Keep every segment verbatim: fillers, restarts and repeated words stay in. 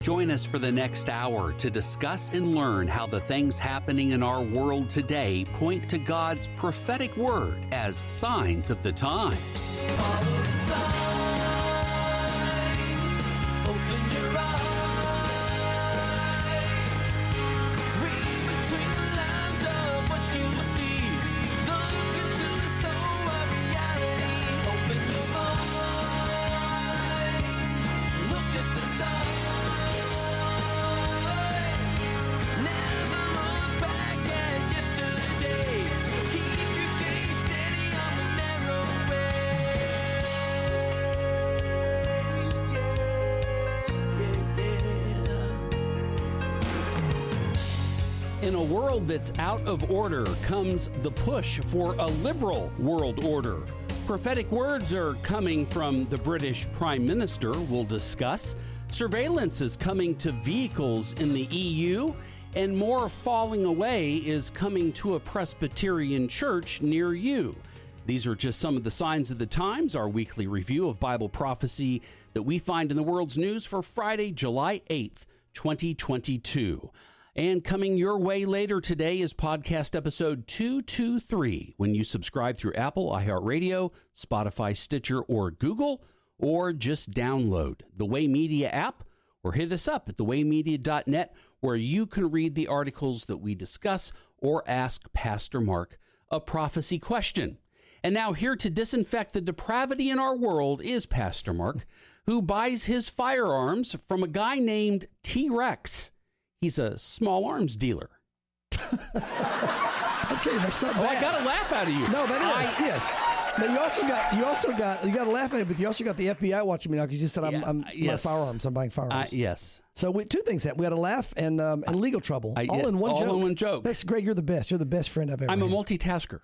Join us for the next hour to discuss and learn how the things happening in our world today point to God's prophetic word as signs of the times. Follow the signs, open your eyes, read between the lines of what you see, look into the soul of reality, open your mind, look at the signs. In a world that's out of order comes the push for a liberal world order. Prophetic words are coming from the British Prime Minister, we'll discuss. Surveillance is coming to vehicles in the E U, and more falling away is coming to a Presbyterian church near you. These are just some of the signs of the times, our weekly review of Bible prophecy that we find in the world's news for Friday, July eighth, twenty twenty-two. And coming your way later today is podcast episode two twenty-three. When you subscribe through Apple, iHeartRadio, Spotify, Stitcher, or Google, or just download the Way Media app or hit us up at the way media dot net where you can read the articles that we discuss or ask Pastor Mark a prophecy question. And now here to disinfect the depravity in our world is Pastor Mark, who buys his firearms from a guy named T-Rex. He's a small arms dealer. Okay, that's not bad. Oh, I got a laugh out of you. No, that is, I, yes. Now you also got you also got you got to laugh at it, but you also got the F B I watching me now because you said I'm, Yeah, I'm yes. my firearms. I'm buying firearms. Uh, yes. So we, two things happened. We had a laugh and um, and legal trouble, I- all yeah, in one all joke. in one joke. That's Greg. You're the best. You're the best friend I've ever. I'm a had. multitasker.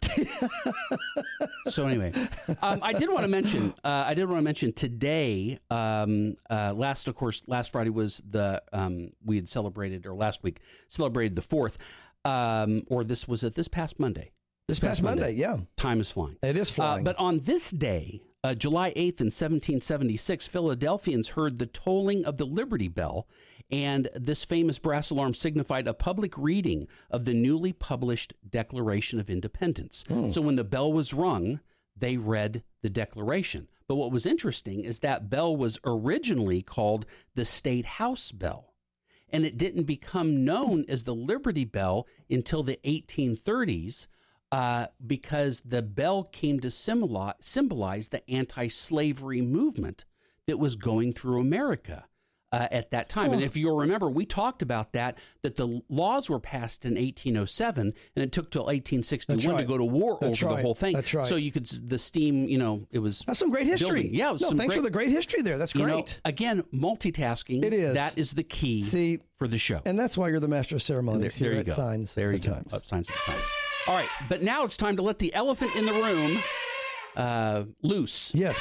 So anyway, um, I did want to mention. Uh, I did want to mention today. Um, uh, last, of course, last Friday was the um, we had celebrated, or last week celebrated the fourth, um, or this was it this past Monday. This past Monday, yeah. Time is flying. It is flying. Uh, but on this day, uh, July eighth in seventeen seventy-six, Philadelphians heard the tolling of the Liberty Bell, and this famous brass alarm signified a public reading of the newly published Declaration of Independence. Hmm. So when the bell was rung, they read the Declaration. But what was interesting is that bell was originally called the State House Bell, and it didn't become known as the Liberty Bell until the eighteen thirties. Uh, because the bell came to symbolize, symbolize the anti-slavery movement that was going through America uh, at that time. Oh. And if you'll remember, we talked about that, that the laws were passed in eighteen oh seven, and it took till eighteen sixty-one right. to go to war That's over right. the whole thing. That's right. So you could, the steam, you know, it was... That's some great history. Building. Yeah, it was no, some thanks great, for the great history there. That's great. You know, again, multitasking. It is. That is the key See, for the show. And that's why you're the master of ceremonies there, there here you at go. Signs there of you the go. Times. Oh, Signs of the Times. All right, but now it's time to let the elephant in the room uh, loose. Yes.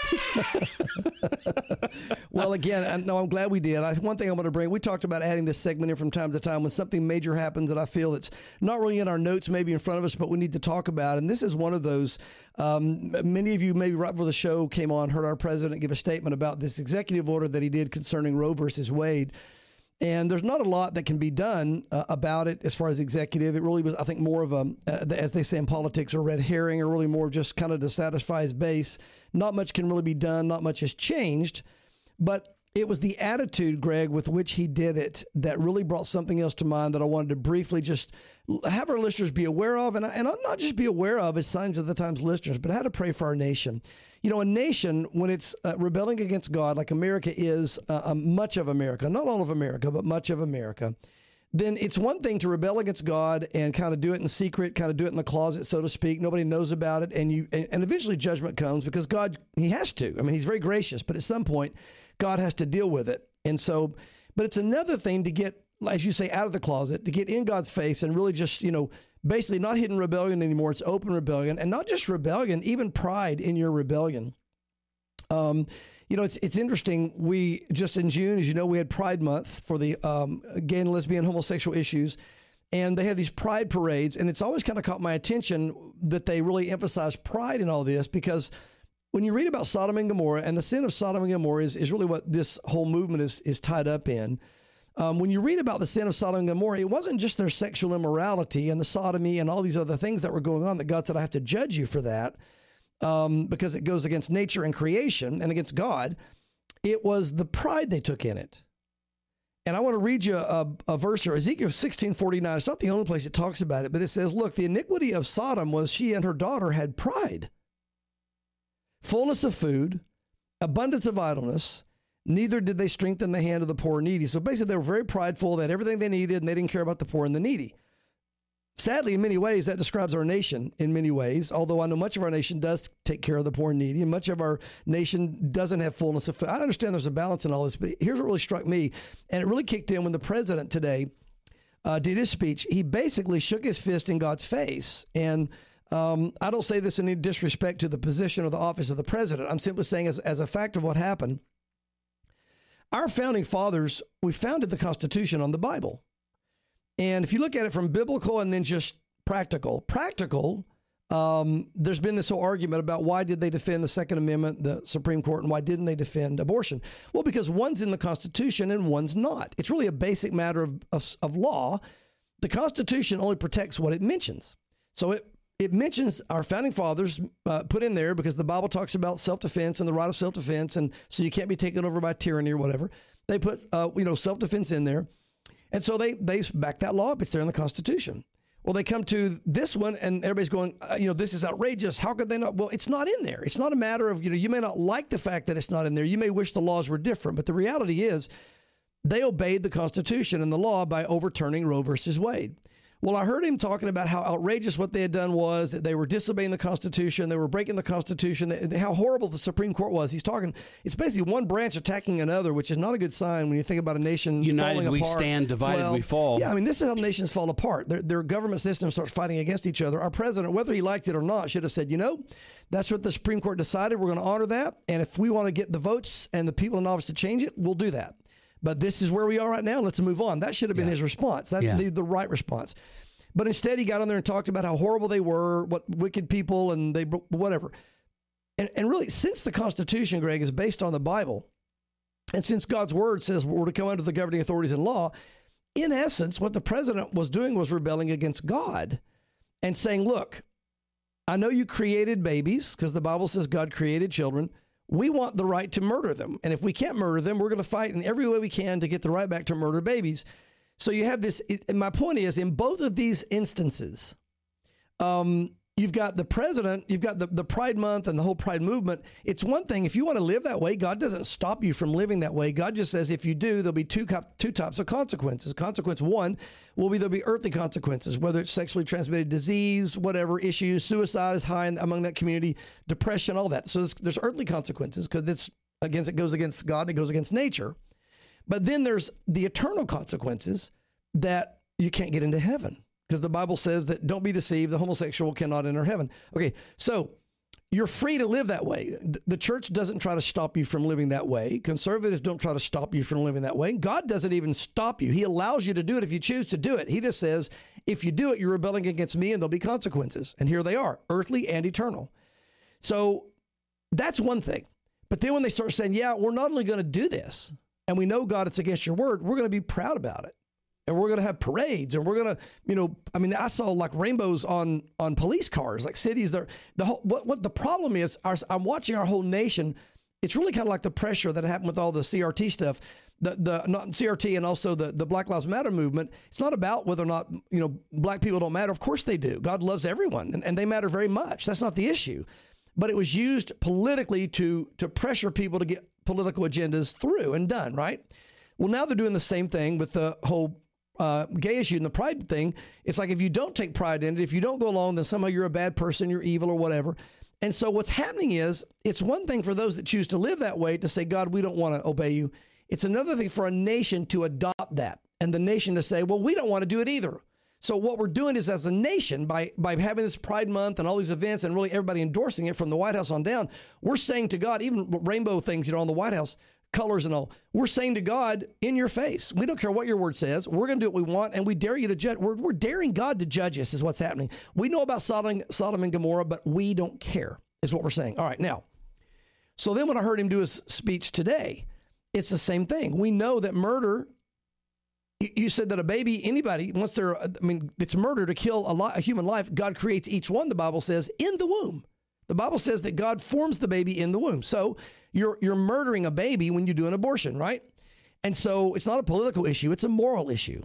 Well, again, I, no, I'm glad we did. I, one thing I'm going to bring, we talked about adding this segment in from time to time when something major happens that I feel it's not really in our notes, maybe in front of us, but we need to talk about. And this is one of those. Um, many of you, maybe right before the show came on, heard our president give a statement about this executive order that he did concerning Roe versus Wade. And there's not a lot that can be done uh, about it as far as executive. It really was, I think, more of a, uh, as they say in politics, a red herring, or really more just kind of to satisfy his base. Not much can really be done. Not much has changed. But it was the attitude, Greg, with which he did it that really brought something else to mind that I wanted to briefly just have our listeners be aware of. And, and not just be aware of as Signs of the Times listeners, but how to pray for our nation. You know, a nation, when it's uh, rebelling against God, like America is, uh, uh, much of America, not all of America, but much of America, then it's one thing to rebel against God and kind of do it in secret, kind of do it in the closet, so to speak. Nobody knows about it. And you, and, and eventually judgment comes because God, he has to. I mean, he's very gracious, but at some point, God has to deal with it. And so, but it's another thing to get, as you say, out of the closet, to get in God's face and really just, you know, basically not hidden rebellion anymore. It's open rebellion, and not just rebellion, even pride in your rebellion. Um, you know, it's it's interesting. We just in June, as you know, we had Pride Month for the um, gay and lesbian homosexual issues. And they have these pride parades. And it's always kind of caught my attention that they really emphasize pride in all this, because when you read about Sodom and Gomorrah, and the sin of Sodom and Gomorrah is, is really what this whole movement is, is tied up in. Um, when you read about the sin of Sodom and Gomorrah, it wasn't just their sexual immorality and the sodomy and all these other things that were going on that God said, I have to judge you for that um, because it goes against nature and creation and against God. It was the pride they took in it. And I want to read you a, a verse here, Ezekiel sixteen forty-nine. It's not the only place it talks about it, but it says, look, the iniquity of Sodom was she and her daughter had pride, fullness of food, abundance of idleness. Neither did they strengthen the hand of the poor and needy. So basically, they were very prideful. They had everything they needed, and they didn't care about the poor and the needy. Sadly, in many ways, that describes our nation in many ways, although I know much of our nation does take care of the poor and needy, and much of our nation doesn't have fullness of food. I understand there's a balance in all this, but here's what really struck me, and it really kicked in when the president today uh, did his speech. He basically shook his fist in God's face, and um, I don't say this in any disrespect to the position or the office of the president. I'm simply saying as, as a fact of what happened, our founding fathers, we founded the Constitution on the Bible. And if you look at it from biblical and then just practical, practical, um, there's been this whole argument about why did they defend the Second Amendment, the Supreme Court, and why didn't they defend abortion? Well, because one's in the Constitution and one's not. It's really a basic matter of, of, of law. The Constitution only protects what it mentions. So it, it mentions our founding fathers uh, put in there because the Bible talks about self-defense and the right of self-defense, and so you can't be taken over by tyranny or whatever. They put, uh, you know, self-defense in there. And so they they back that law up. It's there in the Constitution. Well, they come to this one, and everybody's going, uh, you know, this is outrageous. How could they not? Well, it's not in there. It's not a matter of, you know, you may not like the fact that it's not in there. You may wish the laws were different. But the reality is they obeyed the Constitution and the law by overturning Roe versus Wade. Well, I heard him talking about how outrageous what they had done was, that they were disobeying the Constitution, they were breaking the Constitution, how horrible the Supreme Court was. He's talking, it's basically one branch attacking another, which is not a good sign when you think about a nation United falling we apart. stand, divided well, we fall. Yeah, I mean, this is how nations fall apart. Their, their government system starts fighting against each other. Our president, whether he liked it or not, should have said, you know, that's what the Supreme Court decided. We're going to honor that. And if we want to get the votes and the people in office to change it, we'll do that. But this is where we are right now. Let's move on. That should have been Yeah. his response. That's Yeah. the, the right response. But instead, he got on there and talked about how horrible they were, what wicked people, and they whatever. And, and really, since the Constitution, Greg, is based on the Bible, and since God's word says we're to come under the governing authorities and law, in essence, what the president was doing was rebelling against God and saying, look, I know you created babies because the Bible says God created children. We want the right to murder them. And if we can't murder them, we're going to fight in every way we can to get the right back to murder babies. So you have this, and my point is, in both of these instances, um, you've got the president, you've got the, the Pride Month and the whole Pride movement. It's one thing, if you want to live that way, God doesn't stop you from living that way. God just says if you do, there'll be two, two types of consequences. Consequence one will be there'll be earthly consequences, whether it's sexually transmitted disease, whatever issues, suicide is high in, among that community, depression, all that. So there's, there's earthly consequences because it's against it goes against God and it goes against nature. But then there's the eternal consequences that you can't get into heaven because the Bible says that don't be deceived, the homosexual cannot enter heaven. Okay, so you're free to live that way. The church doesn't try to stop you from living that way. Conservatives don't try to stop you from living that way. God doesn't even stop you. He allows you to do it if you choose to do it. He just says, if you do it, you're rebelling against me and there'll be consequences. And here they are, earthly and eternal. So that's one thing. But then when they start saying, yeah, we're not only going to do this, and we know, God, it's against your word, we're going to be proud about it. And we're going to have parades, and we're going to, you know, I mean, I saw like rainbows on on police cars, like cities. There, the whole, what what the problem is, our, I'm watching our whole nation. It's really kind of like the pressure that happened with all the C R T stuff, the the not C R T and also the the Black Lives Matter movement. It's not about whether or not, you know, black people don't matter. Of course they do. God loves everyone, and, and they matter very much. That's not the issue. But it was used politically to to pressure people to get political agendas through and done, right? Well, now they're doing the same thing with the whole uh, gay issue and the pride thing. It's like if you don't take pride in it, if you don't go along, then somehow you're a bad person, you're evil or whatever. And so what's happening is it's one thing for those that choose to live that way to say, God, we don't want to obey you. It's another thing for a nation to adopt that and the nation to say, well, we don't want to do it either. So what we're doing is as a nation, by by having this Pride Month and all these events and really everybody endorsing it from the White House on down, we're saying to God, even rainbow things, you know, on the White House, colors and all, we're saying to God in your face, we don't care what your word says. We're going to do what we want, and we dare you to judge. We're, we're daring God to judge us is what's happening. We know about Sodom, Sodom and Gomorrah, but we don't care is what we're saying. All right, now, So then when I heard him do his speech today, it's the same thing. We know that murder, you said that a baby, anybody, once they're, I mean, it's murder to kill a, li- a human life. God creates each one, the Bible says, in the womb. The Bible says that God forms the baby in the womb. So you're you're murdering a baby when you do an abortion, right? And so it's not a political issue, it's a moral issue.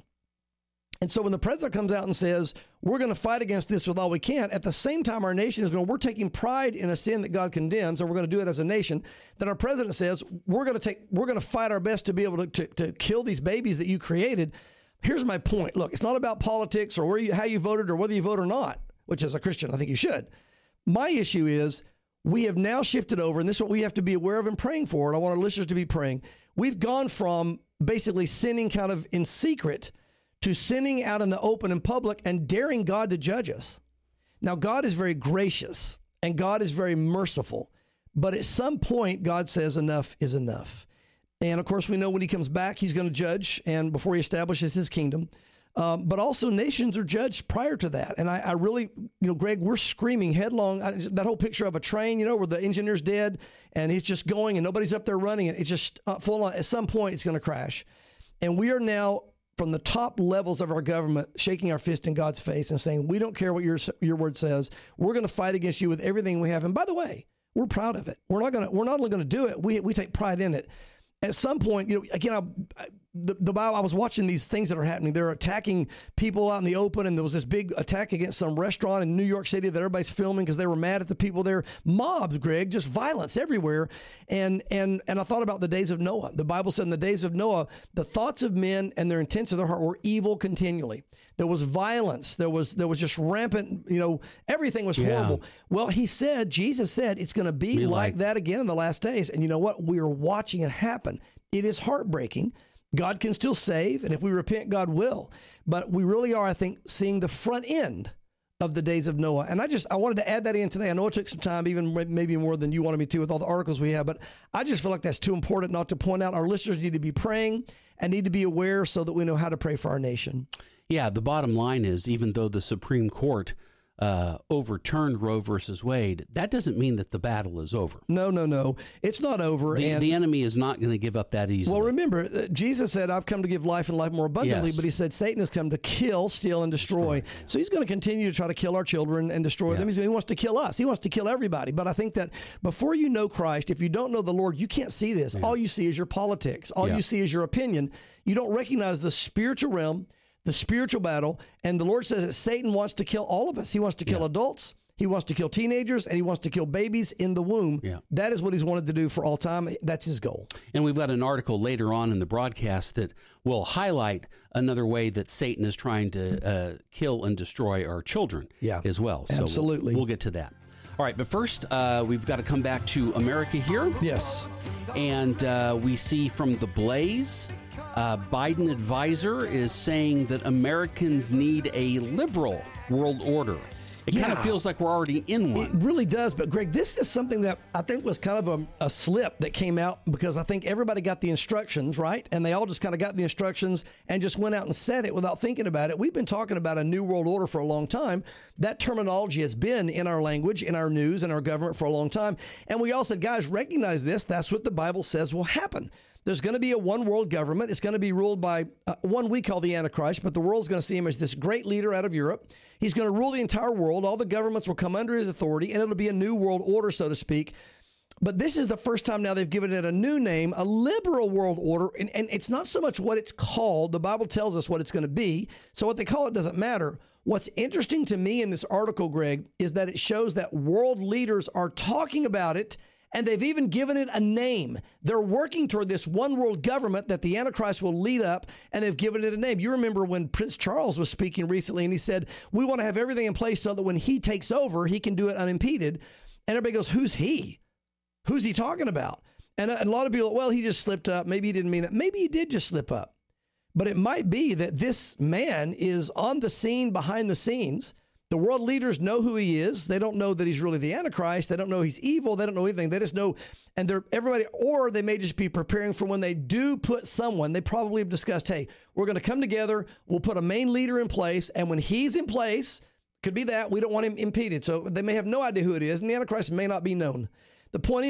And so when the president comes out and says, we're going to fight against this with all we can, at the same time, our nation is going, we're taking pride in a sin that God condemns, and we're going to do it as a nation, then our president says, we're going to take, we're going to fight our best to be able to, to, to kill these babies that you created. Here's my point. Look, it's not about politics or where you, how you voted or whether you vote or not, which as a Christian, I think you should. My issue is we have now shifted over, and this is what we have to be aware of and praying for, and I want our listeners to be praying. We've gone from basically sinning kind of in secret to sinning out in the open and public and daring God to judge us. Now, God is very gracious and God is very merciful, but at some point, God says enough is enough. And of course, we know when he comes back, he's going to judge and before he establishes his kingdom. Um, but also nations are judged prior to that. And I, I really, you know, Greg, we're screaming headlong. I, that whole picture of a train, you know, where the engineer's dead and he's just going and nobody's up there running it. It's just uh, full on. At some point, it's going to crash. And we are now from the top levels of our government shaking our fist in God's face and saying, we don't care what your your word says. We're going to fight against you with everything we have. And by the way, we're proud of it. We're not going to, we're not only going to do it, we we take pride in it. At some point, you know, again, I, I, the, the Bible, I was watching these things that are happening. They're attacking people out in the open, and there was this big attack against some restaurant in New York City that everybody's filming because they were mad at the people there. Mobs, Greg, just violence everywhere. And and and I thought about the days of Noah. The Bible said in the days of Noah, the thoughts of men and their intents of their heart were evil continually. There was violence. There was there was just rampant, you know, everything was Yeah. horrible. Well, he said, Jesus said, it's going to be, Be like, like- that again in the last days. And you know what? We are watching it happen. It is heartbreaking. God can still save, and if we repent, God will. But we really are, I think, seeing the front end of the days of Noah. And I just, I wanted to add that in today. I know it took some time, even maybe more than you wanted me to with all the articles we have, but I just feel like that's too important not to point out. Our listeners need to be praying and need to be aware so that we know how to pray for our nation. Yeah, the bottom line is, even though the Supreme Court uh, overturned Roe versus Wade, that doesn't mean that the battle is over. No, no, no. It's not over. The, and the enemy is not going to give up that easily. Well, remember, uh, Jesus said, I've come to give life and life more abundantly, Yes. but he said Satan has come to kill, steal, and destroy. Destroy, yeah. So he's going to continue to try to kill our children and destroy Yeah. them. He's, he wants to kill us. He wants to kill everybody. But I think that before you know Christ, if you don't know the Lord, you can't see this. All you see is your politics. All Yeah. you see is your opinion. You don't recognize the spiritual realm, the spiritual battle. And the Lord says that Satan wants to kill all of us. He wants to kill Yeah. adults. He wants to kill teenagers, and he wants to kill babies in the womb. Yeah. That is what he's wanted to do for all time. That's his goal. And we've got an article later on in the broadcast that will highlight another way that Satan is trying to uh, kill and destroy our children Yeah, as well. So we'll- absolutely. We'll, get to that. All right, but first, uh, we've got to come back to America here. Yes. And uh, we see from the Blaze, uh, Biden advisor is saying that Americans need a liberal world order. It kind Yeah. of feels like we're already in It one. really does. But, Greg, this is something that I think was kind of a, a slip that came out because I think everybody got the instructions, right? And they all just kind of got the instructions and just went out and said it without thinking about it. We've been talking about a new world order for a long time. That terminology has been in our language, in our news, in our government for a long time. And we all said, guys, recognize this. That's what the Bible says will happen. There's going to be a one world government. It's going to be ruled by uh, one we call the Antichrist, but the world's going to see him as this great leader out of Europe. He's going to rule the entire world. All the governments will come under his authority, and it'll be a new world order, so to speak. But this is the first time now they've given it a new name, a liberal world order. And, and it's not so much what it's called. The Bible tells us what it's going to be. So what they call it doesn't matter. What's interesting to me in this article, Greg, is that it shows that world leaders are talking about it. And they've even given it a name. They're working toward this one world government that the Antichrist will lead up, and they've given it a name. You remember when Prince Charles was speaking recently, and he said, we want to have everything in place so that when he takes over, he can do it unimpeded. And everybody goes, who's he? Who's he talking about? And a, and a lot of people, well, he just slipped up. Maybe he didn't mean that. Maybe he did just slip up. But it might be that this man is on the scene, behind the scenes. The world leaders know who he is. They don't know that he's really the Antichrist. They don't know he's evil. They don't know anything. They just know, and they're everybody, or they may just be preparing for when they do put someone, they probably have discussed, hey, we're going to come together. We'll put a main leader in place. And when he's in place, could be that we don't want him impeded. So they may have no idea who it is, and the Antichrist may not be known. The point is,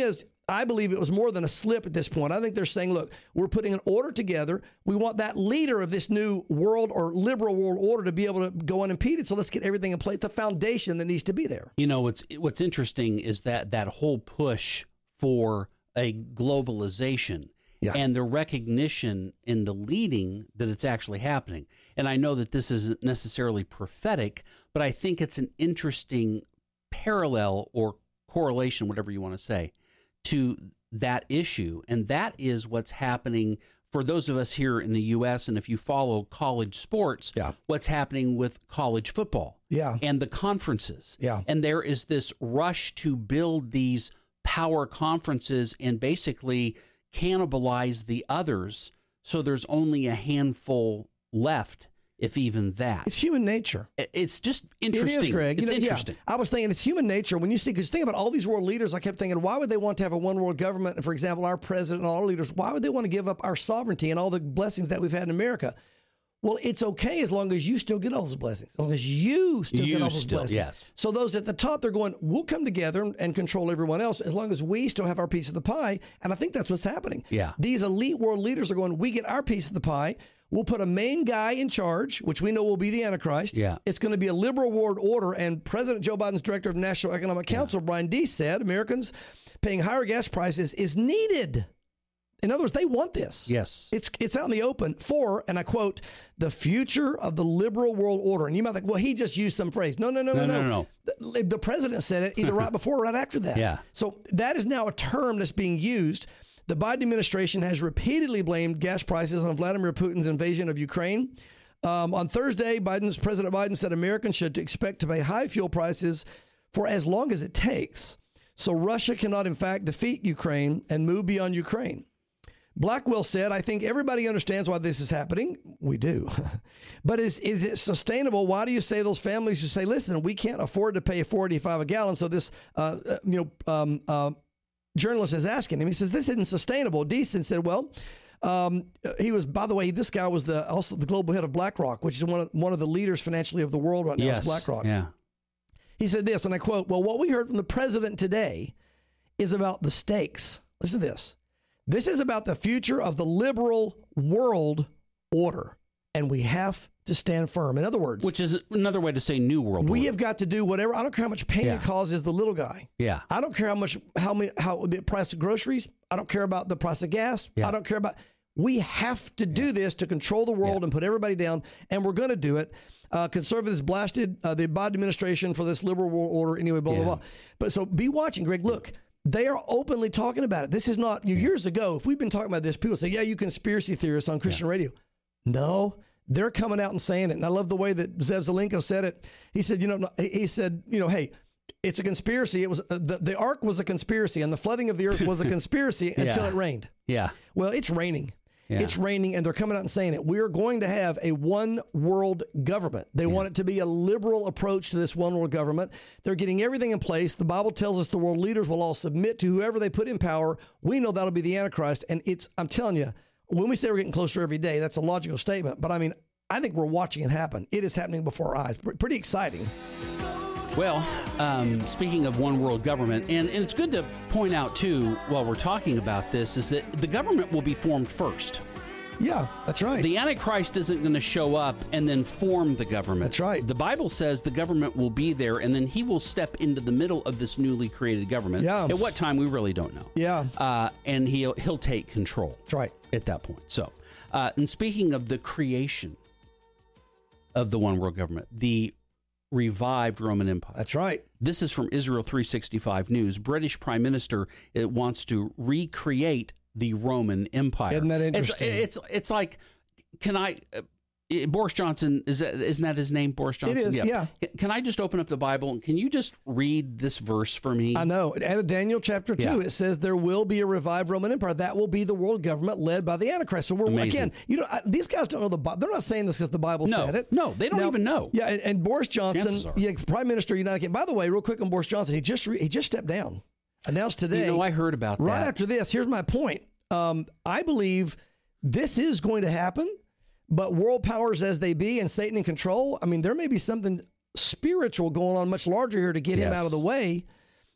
I believe it was more than a slip at this point. I think they're saying, look, we're putting an order together. We want that leader of this new world or liberal world order to be able to go unimpeded. So let's get everything in place, the foundation that needs to be there. You know, what's what's interesting is that that whole push for a globalization Yeah. and the recognition in the leading that it's actually happening. And I know that this isn't necessarily prophetic, but I think it's an interesting parallel or correlation, whatever you want to say, to that issue. And that is what's happening for those of us here in the U S. And if you follow college sports, Yeah. what's happening with college football Yeah. and the conferences. Yeah. And there is this rush to build these power conferences and basically cannibalize the others. So there's only a handful left, if even that. It's human nature. I- It's just interesting. It is, Greg. It's You know, yeah. interesting. I was thinking it's human nature. When you see, because think about all these world leaders, I kept thinking, why would they want to have a one world government? And for example, our president and all our leaders, why would they want to give up our sovereignty and all the blessings that we've had in America? Well, it's okay as long as you still get all those blessings, as long as you still You get all those still, blessings. yes. So those at the top, they're going, we'll come together and control everyone else as long as we still have our piece of the pie. And I think that's what's happening. Yeah. These elite world leaders are going, we get our piece of the pie. We'll put a main guy in charge, which we know will be the Antichrist. Yeah. It's going to be a liberal world order. And President Joe Biden's director of National Economic Council, Brian Deese, said Americans paying higher gas prices is needed. In other words, they want this. Yes. It's it's out in the open for, and I quote, the future of the liberal world order. And you might think, well, he just used some phrase. No, no, no, no, No, no. no, no. The, the president said it either right before or right after that. Yeah. So that is now a term that's being used. The Biden administration has repeatedly blamed gas prices on Vladimir Putin's invasion of Ukraine. Um, on Thursday, Biden's President Biden said Americans should expect to pay high fuel prices for as long as it takes. So Russia cannot, in fact, defeat Ukraine and move beyond Ukraine. Blackwell said, I think everybody understands why this is happening. We do. But is is it sustainable? Why do you say those families who say, listen, we can't afford to pay four eighty-five a gallon? So this, uh, uh, you know, um, uh, journalist is asking him. He says, this isn't sustainable. Deason said, well, um, he was, by the way, this guy was the also the global head of BlackRock, which is one of, one of the leaders financially of the world right now. Yes. Is BlackRock. Yeah. He said this, and I quote, well, what we heard from the president today is about the stakes. Listen to this. This is about the future of the liberal world order, and we have to stand firm. In other words, Which is another way to say new world we order. have got to do whatever. I don't care how much pain Yeah. it causes the little guy. Yeah. I don't care how much, how many, how the price of groceries. I don't care about the price of gas. Yeah. I don't care about. We have to do this to control the world Yeah. and put everybody down, and we're going to do it. Uh, conservatives blasted uh, the Biden administration for this liberal world order anyway, blah, Yeah. blah, blah. But so be watching, Greg. Look, they are openly talking about it. This is not, years ago, if we've been talking about this, people say, yeah, you conspiracy theorists on Christian radio. No, they're coming out and saying it. And I love the way that Zev Zelenko said it. He said, you know, he said, you know, hey, it's a conspiracy. It was uh, the, the ark was a conspiracy, and the flooding of the earth was a conspiracy until Yeah. it rained. Yeah. Well, it's raining. Yeah. It's raining, and they're coming out and saying it. We're going to have a one world government. They want it to be a liberal approach to this one world government. They're getting everything in place. The Bible tells us the world leaders will all submit to whoever they put in power. We know that'll be the Antichrist. And it's, I'm telling you, when we say we're getting closer every day, that's a logical statement. But I mean, I think we're watching it happen. It is happening before our eyes. Pretty exciting. Well, um, speaking of one world government, and, and it's good to point out, too, while we're talking about this, is that the government will be formed first. Yeah, that's right. The Antichrist isn't going to show up and then form the government. That's right. The Bible says the government will be there, and then he will step into the middle of this newly created government. Yeah. At what time, we really don't know. Yeah. Uh, and he'll, he'll take control. That's right. At that point. So, uh, and speaking of the creation of the one world government, the revived Roman Empire. That's right. This is from Israel three sixty-five News. British Prime Minister it wants to recreate the Roman Empire. Isn't that It's interesting? it's, it's like, can I? Uh, Boris Johnson is that isn't that his name? Boris Johnson. is, yeah. Can I just open up the Bible and can you just read this verse for me? I know. Out of Daniel chapter two, Yeah. it says there will be a revived Roman Empire. That will be the world government led by the Antichrist. So we're Amazing. again, you know, I, these guys don't know the Bible. They're not saying this because the Bible No. said it. No, they don't Now, even know. Yeah, and, and Boris Johnson, Chances are. yeah, Prime Minister of the United Kingdom. By the way, real quick on Boris Johnson, he just re, he just stepped down. Announced today. You know, I heard about right that. after this. Here's my point. Um, I believe this is going to happen. But world powers as they be and Satan in control, I mean, there may be something spiritual going on much larger here to get him Yes. out of the way.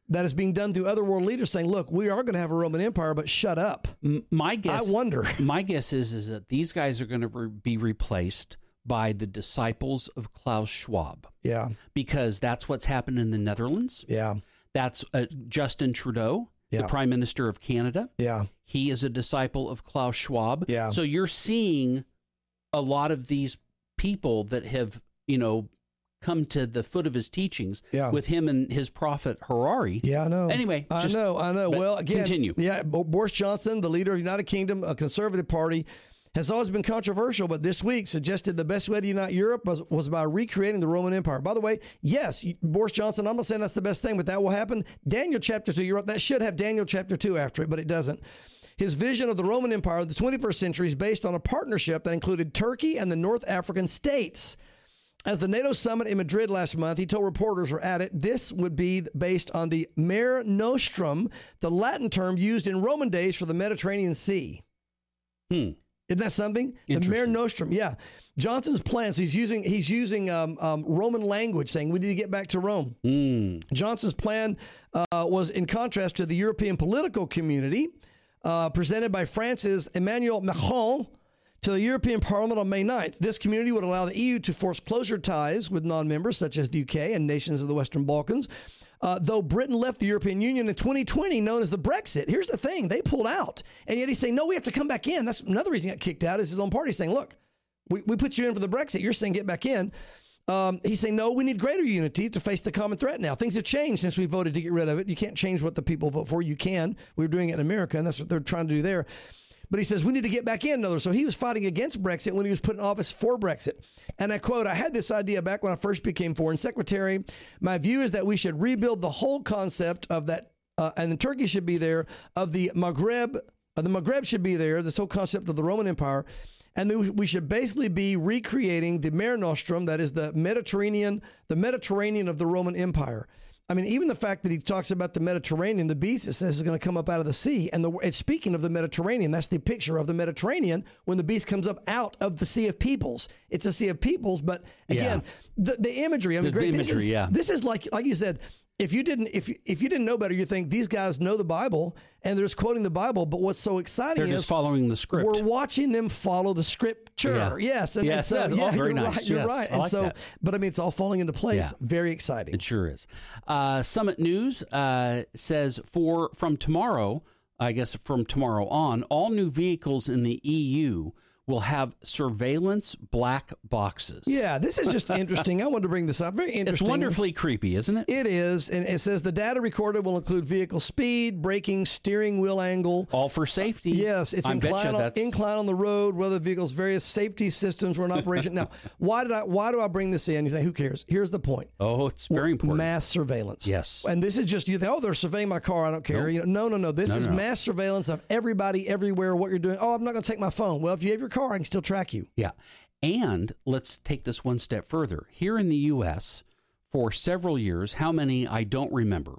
that is being done through other world leaders saying, look, we are going to have a Roman Empire, but shut up. M- My guess, I wonder. My guess is is that these guys are going to re- be replaced by the disciples of Klaus Schwab. Yeah. Because that's what's happened in the Netherlands. Yeah. That's uh, Justin Trudeau, Yeah. the Prime Minister of Canada. Yeah. He is a disciple of Klaus Schwab. Yeah. So you're seeing a lot of these people that have, you know, come to the foot of his teachings Yeah. with him and his prophet Harari. Yeah, I know. Anyway, I just- know, I know. but Well, again, continue. Yeah, Bo- Boris Johnson, the leader of the United Kingdom, a conservative party, has always been controversial, but this week suggested the best way to unite Europe was, was by recreating the Roman Empire. By the way, yes, you- Boris Johnson, I'm not saying that's the best thing, but that will happen. Daniel chapter two, you're right, that should have Daniel chapter two after it, but it doesn't. His vision of the Roman Empire of the twenty-first century is based on a partnership that included Turkey and the North African states. As the NATO summit in Madrid last month, he told reporters were at it, this would be based on the Mare Nostrum, the Latin term used in Roman days for the Mediterranean Sea. Hmm. Isn't that something? The Mare Interesting. Nostrum, yeah. Johnson's plan, so he's using he's using um, um, Roman language, saying we need to get back to Rome. Mm. Johnson's plan uh, was in contrast to the European political community uh, presented by France's Emmanuel Macron to the European Parliament on May ninth. This community would allow the E U to force closer ties with non-members such as the U K and nations of the Western Balkans. Uh, though Britain left the European Union in twenty twenty, known as the Brexit. Here's the thing. They pulled out. And yet he's saying, no, we have to come back in. That's another reason he got kicked out is his own party saying, look, we, we put you in for the Brexit. You're saying get back in. Um, he's saying, no, we need greater unity to face the common threat now. Things have changed since we voted to get rid of it. You can't change what the people vote for. You can. We were doing it in America, and that's what they're trying to do there. But he says, we need to get back in another. So he was fighting against Brexit when he was put in office for Brexit. And I quote, I had this idea back when I first became foreign secretary. My view is that we should rebuild the whole concept of that, uh, and the Turkey should be there, of the Maghreb, uh, the Maghreb should be there, this whole concept of the Roman Empire. And then we should basically be recreating the Mare Nostrum, that is the Mediterranean, the Mediterranean of the Roman Empire. I mean, even the fact that he talks about the Mediterranean, the beast, it says is going to come up out of the sea. And the, it's speaking of the Mediterranean. That's the picture of the Mediterranean when the beast comes up out of the Sea of Peoples. It's a Sea of Peoples, but again, Yeah. the, the imagery. I mean, The- the great. This imagery, is, yeah. This is like, like you said, if you didn't, if you, if you didn't know better, you think these guys know the Bible and they're just quoting the Bible. But what's so exciting They're is just following the script. we're watching them follow the scripture. Yeah. Yes, and, Yes, and so yeah, oh, yeah, very you're nice. right. You're Yes, right. I And like so, that. but I mean, it's all falling into place. Yeah. Very exciting. It sure is. Uh, Summit News uh, says for from tomorrow, I guess from tomorrow on, all new vehicles in the E U will have surveillance black boxes. Yeah, this is just interesting. I wanted to bring this up. Very It's interesting. wonderfully creepy, isn't it? It is, and it says the data recorded will include vehicle speed, braking, steering wheel angle. All for safety. Yes, it's I betcha incline on, that's- incline on the road, whether the vehicle's various safety systems were in operation. Now, why did I why do I bring this in? You say, who cares? Here's the point. Oh, it's very important. Mass surveillance. Yes. And this is just, you think, oh, they're surveying my car. I don't care. Nope. You know, no, no, no. This No, is no, no. mass surveillance of everybody, everywhere, what you're doing. Oh, I'm not going to take my phone. Well, if you have your car, I can still track you. Yeah. And let's take this one step further. Here in the U S, for several years, how many I don't remember,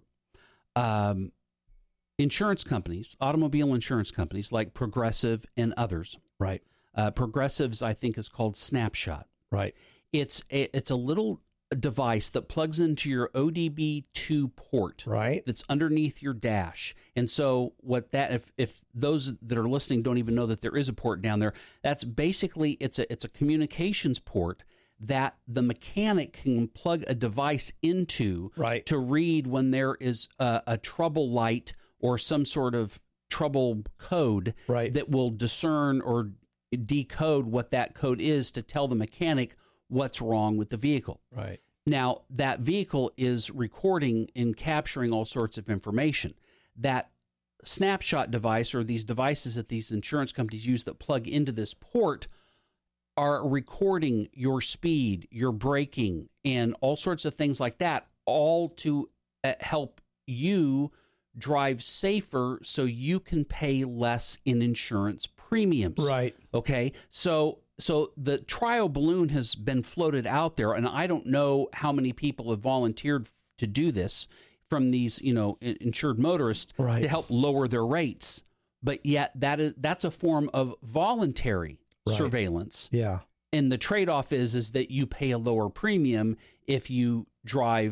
um, insurance companies, automobile insurance companies like Progressive and others. Right. Uh, Progressive's, I think, is called Snapshot. Right. It's a, it's a little device that plugs into your O D B two port. Right. That's underneath your dash. And so what that, if, if those that are listening don't even know that there is a port down there, that's basically, it's a, it's a communications port that the mechanic can plug a device into Right. to read when there is a, a trouble light or some sort of trouble code Right. that will discern or decode what that code is to tell the mechanic what's wrong with the vehicle. Right. Now, that vehicle is recording and capturing all sorts of information. That snapshot device or these devices that these insurance companies use that plug into this port are recording your speed, your braking, and all sorts of things like that, all to uh, help you drive safer so you can pay less in insurance premiums. Right. Okay. So so the trial balloon has been floated out there, and I don't know how many people have volunteered f- to do this from these, you know, in- insured motorists Right. to help lower their rates. But yet that is that's a form of voluntary Right. surveillance. Yeah. And the trade-off is is that you pay a lower premium if you drive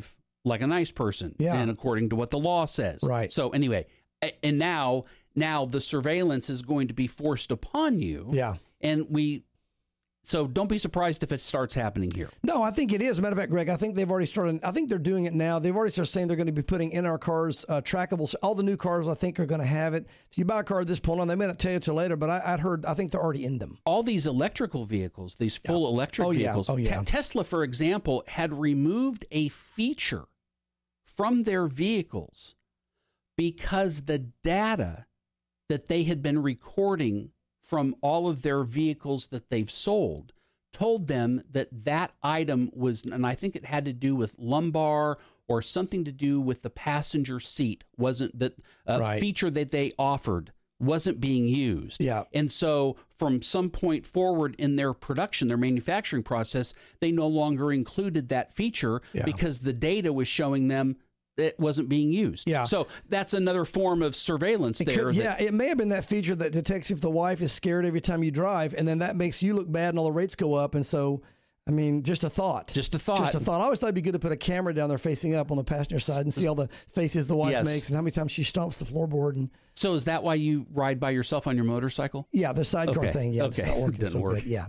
like a nice person, Yeah. and according to what the law says. Right. So anyway, a- and now now the surveillance is going to be forced upon you. Yeah. And we, so don't be surprised if it starts happening here. No, I think it is. As a matter of fact, Greg, I think they've already started. I think they're doing it now. They've already started saying they're going to be putting in our cars uh, trackables. All the new cars, I think, are going to have it. So you buy a car at this point on, they may not tell you till later, but I, I'd heard, I think they're already in them. All these electrical vehicles, these full electric Oh, yeah. vehicles. Oh, yeah. Te- Tesla, for example, had removed a feature from their vehicles because the data that they had been recording from all of their vehicles that they've sold told them that that item was, and I think it had to do with lumbar or something to do with the passenger seat, wasn't that uh, Right. feature that they offered wasn't being used. Yeah. And so from some point forward in their production, their manufacturing process, they no longer included that feature Yeah. because the data was showing them it wasn't being used. Yeah. So that's another form of surveillance It there. could- that- yeah, it may have been that feature that detects if the wife is scared every time you drive, and then that makes you look bad and all the rates go up. And so, I mean, just a thought. Just a thought. Just a thought. I always thought it'd be good to put a camera down there facing up on the passenger side and see all the faces the wife Yes. makes and how many times she stomps the floorboard. And So is that why you ride by yourself on your motorcycle? yeah, the sidecar Okay. thing. Yeah, it's Okay. not working Doesn't so work. good. Yeah.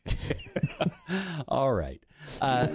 All right. Uh,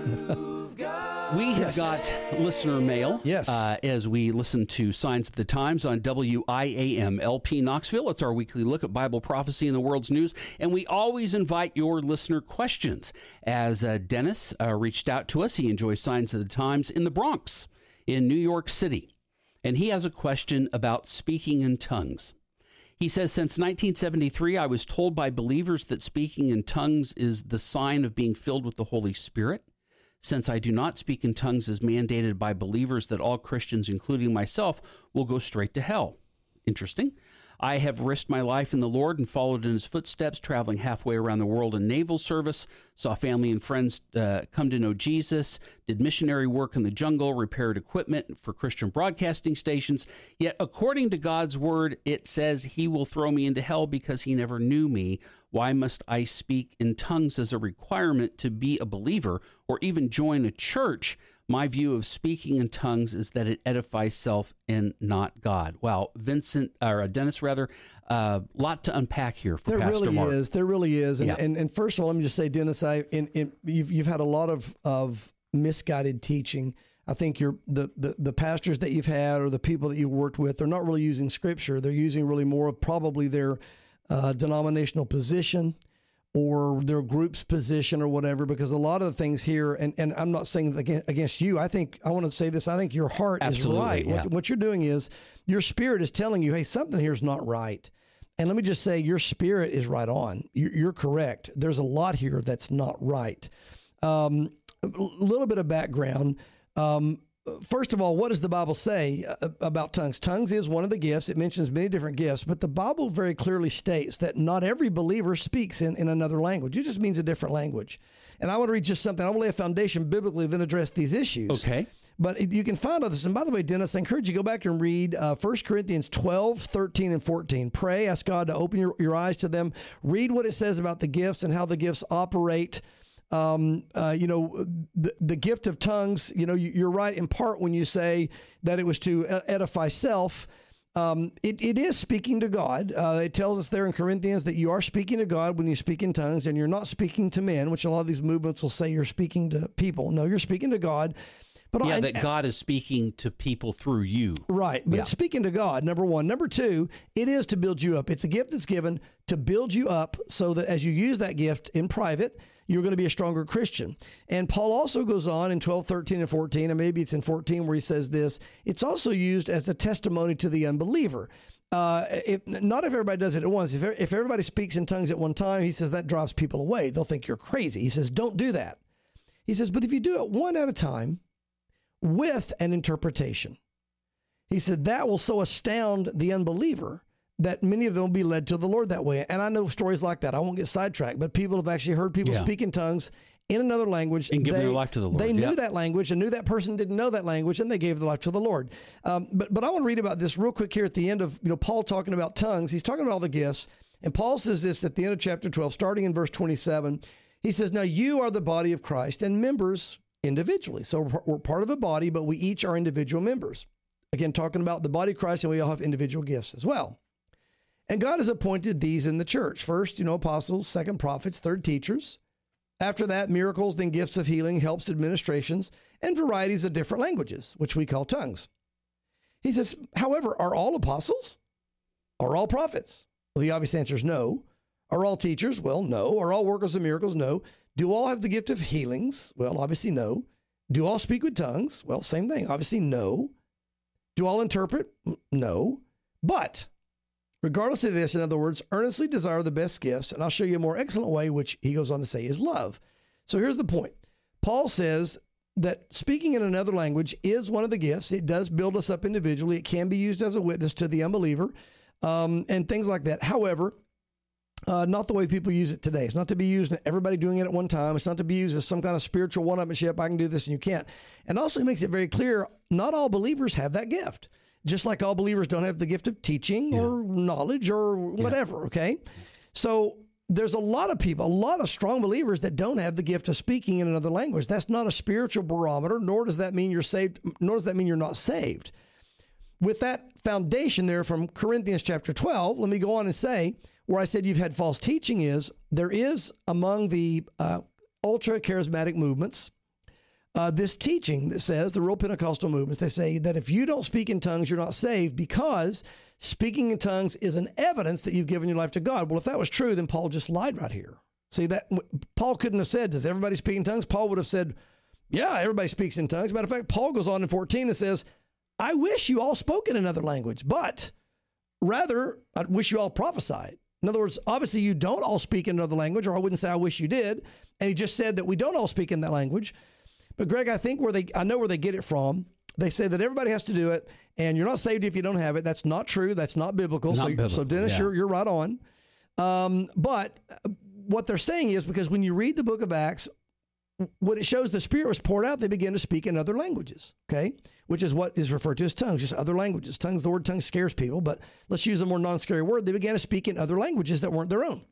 we have Yes. got listener mail. Yes. Uh, as we listen to Signs of the Times on W I A M L P Knoxville. It's our weekly look at Bible prophecy in the world's news. And we always invite your listener questions. As uh, Dennis uh, reached out to us, he enjoys Signs of the Times in the Bronx in New York City. And he has a question about speaking in tongues. He says, since nineteen seventy-three, I was told by believers that speaking in tongues is the sign of being filled with the Holy Spirit. Since I do not speak in tongues as mandated by believers, that all Christians, including myself, will go straight to hell. Interesting. I have risked my life in the Lord and followed in his footsteps, traveling halfway around the world in naval service, saw family and friends uh, come to know Jesus, did missionary work in the jungle, repaired equipment for Christian broadcasting stations. Yet, according to God's word, it says he will throw me into hell because he never knew me. Why must I speak in tongues as a requirement to be a believer or even join a church? My view of speaking in tongues is that it edifies self and not God. Wow, Vincent, or Dennis, rather, a uh, lot to unpack here for There Pastor really Mark. is. There really is. And, Yeah. and and first of all, let me just say, Dennis, I in, in, you've you've had a lot of of misguided teaching. I think you're the, the the pastors that you've had or the people that you've worked with, they're not really using Scripture. They're using really more of probably their uh, denominational position or their group's position or whatever, because a lot of the things here, and, and I'm not saying against, against you, I think, I want to say this, I think your heart Absolutely, is right. yeah. What, what you're doing is, your spirit is telling you, hey, something here is not right. And let me just say, your spirit is right on. You're, you're correct. There's a lot here that's not right. Um, a little bit of background. Um, First of all, what does the Bible say uh, about tongues? Tongues is one of the gifts. It mentions many different gifts, but the Bible very clearly states that not every believer speaks in, in another language. It just means a different language. And I want to read just something. I want to lay a foundation biblically, then address these issues. Okay. But you can find others. And by the way, Dennis, I encourage you to go back and read uh, First Corinthians twelve, thirteen, and fourteen. Pray, ask God to open your, your eyes to them. Read what it says about the gifts and how the gifts operate. Um, uh, you know, the, the gift of tongues, you know, you, you're right in part when you say that it was to edify self. Um, it, it is speaking to God. Uh, it tells us there in Corinthians that you are speaking to God when you speak in tongues, and you're not speaking to men, which a lot of these movements will say you're speaking to people. No, you're speaking to God. But Yeah, I, that God is speaking to people through you. Right. But Yeah. it's speaking to God, number one. Number two, it is to build you up. It's a gift that's given to build you up so that as you use that gift in private, you're going to be a stronger Christian. And Paul also goes on in twelve, thirteen, and fourteen, and maybe it's in fourteen where he says this, it's also used as a testimony to the unbeliever. Uh, if, not if everybody does it at once. If, if everybody speaks in tongues at one time, he says that drives people away. They'll think you're crazy. He says, don't do that. He says, but if you do it one at a time, with an interpretation. He said that will so astound the unbeliever that many of them will be led to the Lord that way. And I know stories like that. I won't get sidetracked, but people have actually heard people Yeah. speak in tongues in another language. And give they, their life to the Lord. They knew Yeah. that language and knew that person didn't know that language, and they gave their life to the Lord. Um, but but I want to read about this real quick here at the end of, you know, Paul talking about tongues. He's talking about all the gifts. And Paul says this at the end of chapter twelve, starting in verse twenty-seven. He says, now you are the body of Christ and members individually. So we're, we're part of a body, but we each are individual members. Again, talking about the body of Christ, and we all have individual gifts as well. And God has appointed these in the church. First, you know, apostles, second, prophets, third, teachers. After that, miracles, then gifts of healing, helps, administrations, and varieties of different languages, which we call tongues. He says, however, are all apostles? Are all prophets? Well, the obvious answer is no. Are all teachers? Well, no. Are all workers of miracles? No. Do all have the gift of healings? Well, obviously no. Do all speak with tongues? Well, same thing. Obviously no. Do all interpret? No. But regardless of this, in other words, earnestly desire the best gifts, and I'll show you a more excellent way, which he goes on to say is love. So here's the point. Paul says that speaking in another language is one of the gifts. It does build us up individually. It can be used as a witness to the unbeliever, um, and things like that. However, uh, not the way people use it today. It's not to be used, everybody doing it at one time. It's not to be used as some kind of spiritual one-upmanship. I can do this and you can't. And also it makes it very clear, not all believers have that gift. Just like all believers don't have the gift of teaching yeah. or knowledge or whatever, yeah. okay? So there's a lot of people, a lot of strong believers that don't have the gift of speaking in another language. That's not a spiritual barometer, nor does that mean you're saved, nor does that mean you're not saved. With that foundation there from Corinthians chapter twelve, let me go on and say, where I said you've had false teaching is, there is among the uh, ultra-charismatic movements, Uh, this teaching that says, the real Pentecostal movements, they say that if you don't speak in tongues, you're not saved because speaking in tongues is an evidence that you've given your life to God. Well, if that was true, then Paul just lied right here. See, that Paul couldn't have said, does everybody speak in tongues? Paul would have said, yeah, everybody speaks in tongues. Matter of fact, Paul goes on in fourteen and says, I wish you all spoke in another language, but rather, I wish you all prophesied. In other words, obviously you don't all speak in another language, or I wouldn't say I wish you did. And he just said that we don't all speak in that language. But Greg, I think where they, I know where they get it from. They say that everybody has to do it, and you're not saved if you don't have it. That's not true. That's not biblical. Not so, biblical, so Dennis, yeah. you're you're right on. Um, but what they're saying is because when you read the book of Acts, what it shows the Spirit was poured out, they began to speak in other languages. Okay, which is what is referred to as tongues, just other languages. Tongues. The word tongue scares people, but let's use a more non-scary word. They began to speak in other languages that weren't their own.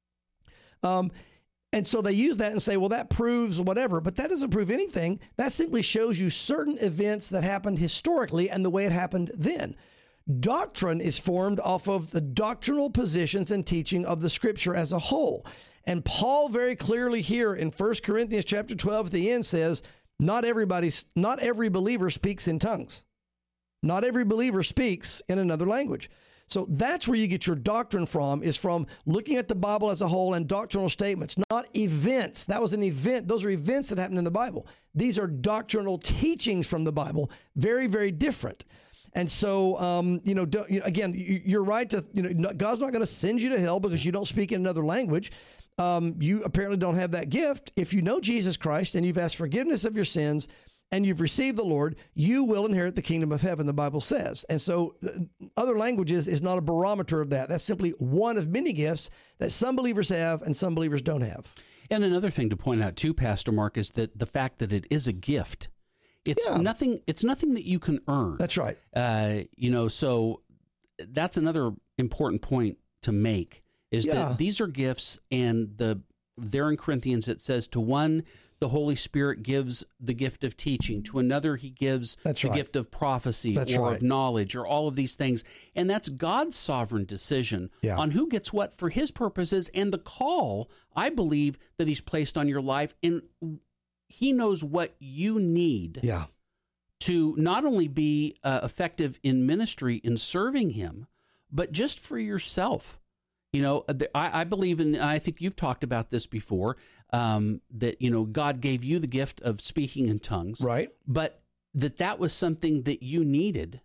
Um. And so they use that and say, well, that proves whatever, but that doesn't prove anything. That simply shows you certain events that happened historically and the way it happened then. Doctrine is formed off of the doctrinal positions and teaching of the Scripture as a whole. And Paul very clearly here in First Corinthians chapter twelve at the end says, not everybody's, not every believer speaks in tongues. Not every believer speaks in another language. So that's where you get your doctrine from, is from looking at the Bible as a whole and doctrinal statements, not events. That was an event. Those are events that happened in the Bible. These are doctrinal teachings from the Bible. Very, very different. And so, um, you know, do, you know, again, you, you're right to, you know, God's not going to send you to hell because you don't speak in another language. Um, you apparently don't have that gift. If you know Jesus Christ and you've asked forgiveness of your sins, and you've received the Lord, you will inherit the kingdom of heaven, the Bible says. And so uh, other languages is not a barometer of that. That's simply one of many gifts that some believers have and some believers don't have. And another thing to point out too, Pastor Mark, is that the fact that it is a gift. It's Yeah. nothing. It's nothing that you can earn. That's right. Uh, you know, so that's another important point to make is Yeah. that these are gifts, and the there in Corinthians it says to one, the Holy Spirit gives the gift of teaching. To another, he gives That's the right. gift of prophecy That's or right. of knowledge or all of these things. And that's God's sovereign decision Yeah. on who gets what for his purposes, and the call, I believe, that he's placed on your life. And he knows what you need Yeah. to not only be uh, effective in ministry in serving him, but just for yourself. You know, I, I believe in, I think you've talked about this before, um, that, you know, God gave you the gift of speaking in tongues. Right. But that that was something that you needed.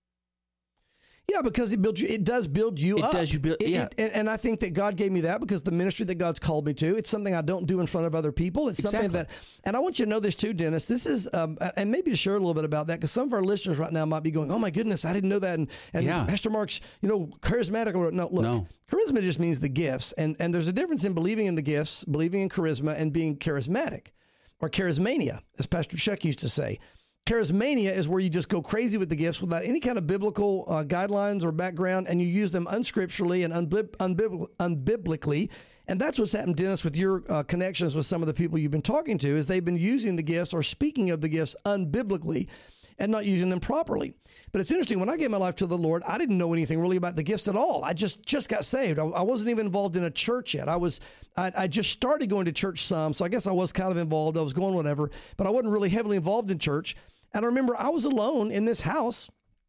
Yeah, because it builds you. It does build you It up. does you build- It- yeah. it- and, and I think that God gave me that because the ministry that God's called me to, it's something I don't do in front of other people. It's something Exactly. that, and I want you to know this too, Dennis. This is, um, and maybe to share a little bit about that, because some of our listeners right now might be going, "Oh my goodness, I didn't know that." And, and Yeah. Pastor Mark's, you know, charismatic. Or no, look, No. charisma just means the gifts, and and there's a difference in believing in the gifts, believing in charisma, and being charismatic, or charismania, as Pastor Chuck used to say. Charismania is where you just go crazy with the gifts without any kind of biblical uh, guidelines or background, and you use them unscripturally and unbib- unbib- unbiblically, And that's what's happened, Dennis, with your uh, connections with some of the people you've been talking to, is they've been using the gifts or speaking of the gifts unbiblically and not using them properly. But it's interesting, when I gave my life to the Lord, I didn't know anything really about the gifts at all. I just, just got saved. I, I wasn't even involved in a church yet. I was, I, I just started going to church some, so I guess I was kind of involved. I was going whatever, but I wasn't really heavily involved in church. And I remember I was alone in this house,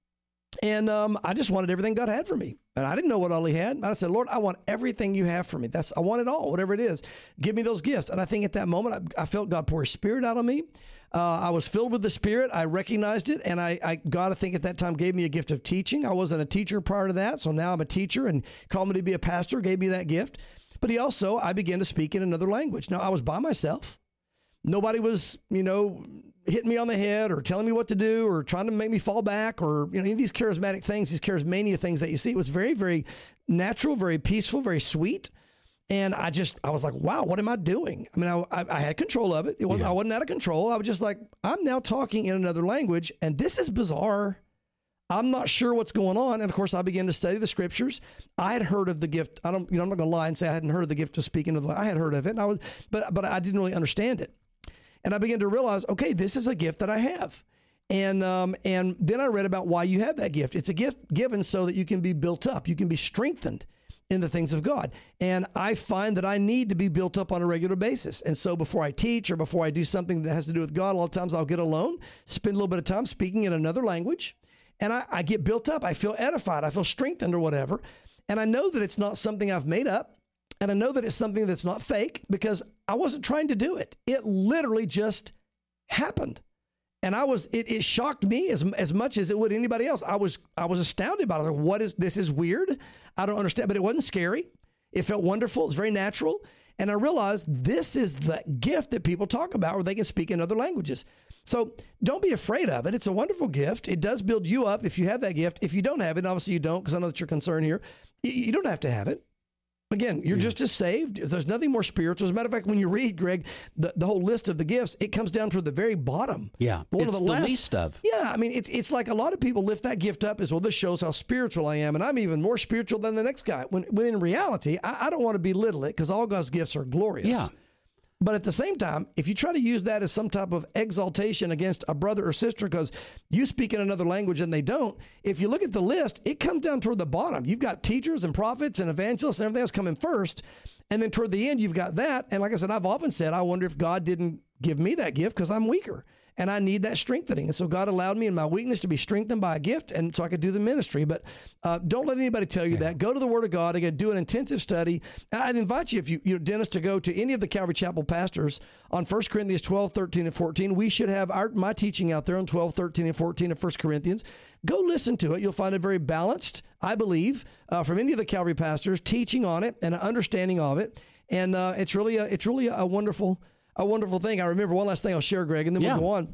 and um, I just wanted everything God had for me. And I didn't know what all he had. I said, Lord, I want everything you have for me. That's I want it all, whatever it is. Give me those gifts. And I think at that moment, I, I felt God pour his Spirit out on me. Uh, I was filled with the Spirit. I recognized it. And I, I, God, I think at that time, gave me a gift of teaching. I wasn't a teacher prior to that. So now I'm a teacher, and called me to be a pastor, gave me that gift. But he also, I began to speak in another language. Now, I was by myself. Nobody was, you know, hitting me on the head or telling me what to do or trying to make me fall back or, you know, any of these charismatic things, these charismania things that you see. It was very, very natural, very peaceful, very sweet. And I just, I was like, wow, what am I doing? I mean, I, I, I had control of it. It wasn't, yeah. I wasn't out of control. I was just like, I'm now talking in another language, and this is bizarre. I'm not sure what's going on. And of course, I began to study the scriptures. I had heard of the gift. I don't, you know, I'm not going to lie and say I hadn't heard of the gift of speaking. Of the, I had heard of it, and I was, but, but I didn't really understand it. And I began to realize, okay, this is a gift that I have. And um, and then I read about why you have that gift. It's a gift given so that you can be built up. You can be strengthened in the things of God. And I find that I need to be built up on a regular basis. And so before I teach or before I do something that has to do with God, a lot of times I'll get alone, spend a little bit of time speaking in another language, and I, I get built up. I feel edified. I feel strengthened or whatever. And I know that it's not something I've made up. And I know that it's something that's not fake, because I wasn't trying to do it. It literally just happened. And I was, it, it shocked me as as much as it would anybody else. I was I was astounded by it. I was like, what is, this is weird. I don't understand, but it wasn't scary. It felt wonderful. It's very natural. And I realized this is the gift that people talk about, where they can speak in other languages. So don't be afraid of it. It's a wonderful gift. It does build you up if you have that gift. If you don't have it, and obviously you don't, because I know that you're concerned here, you, you don't have to have it. Again, you're yeah. just as saved. There's nothing more spiritual. As a matter of fact, when you read, Greg, the, the whole list of the gifts, it comes down to the very bottom. Yeah, One it's of the, the last, least of. Yeah, I mean, it's it's like a lot of people lift that gift up as, well, this shows how spiritual I am, and I'm even more spiritual than the next guy. When, when in reality, I, I don't want to belittle it, because all God's gifts are glorious. Yeah. But at the same time, if you try to use that as some type of exaltation against a brother or sister because you speak in another language and they don't, if you look at the list, it comes down toward the bottom. You've got teachers and prophets and evangelists and everything else coming first. And then toward the end, you've got that. And like I said, I've often said, I wonder if God didn't give me that gift because I'm weaker. And I need that strengthening. And so God allowed me in my weakness to be strengthened by a gift, and so I could do the ministry. But uh, don't let anybody tell you yeah. that. Go to the Word of God. Again, do an intensive study. And I'd invite you, if you, you know, Dennis, to go to any of the Calvary Chapel pastors on First Corinthians twelve, thirteen, and fourteen. We should have our my teaching out there on twelve, thirteen, and fourteen of First Corinthians. Go listen to it. You'll find it very balanced, I believe, uh, from any of the Calvary pastors, teaching on it and an understanding of it. And uh, it's really a, it's really a wonderful a wonderful thing. I remember one last thing I'll share, Greg, and then yeah. we'll go on.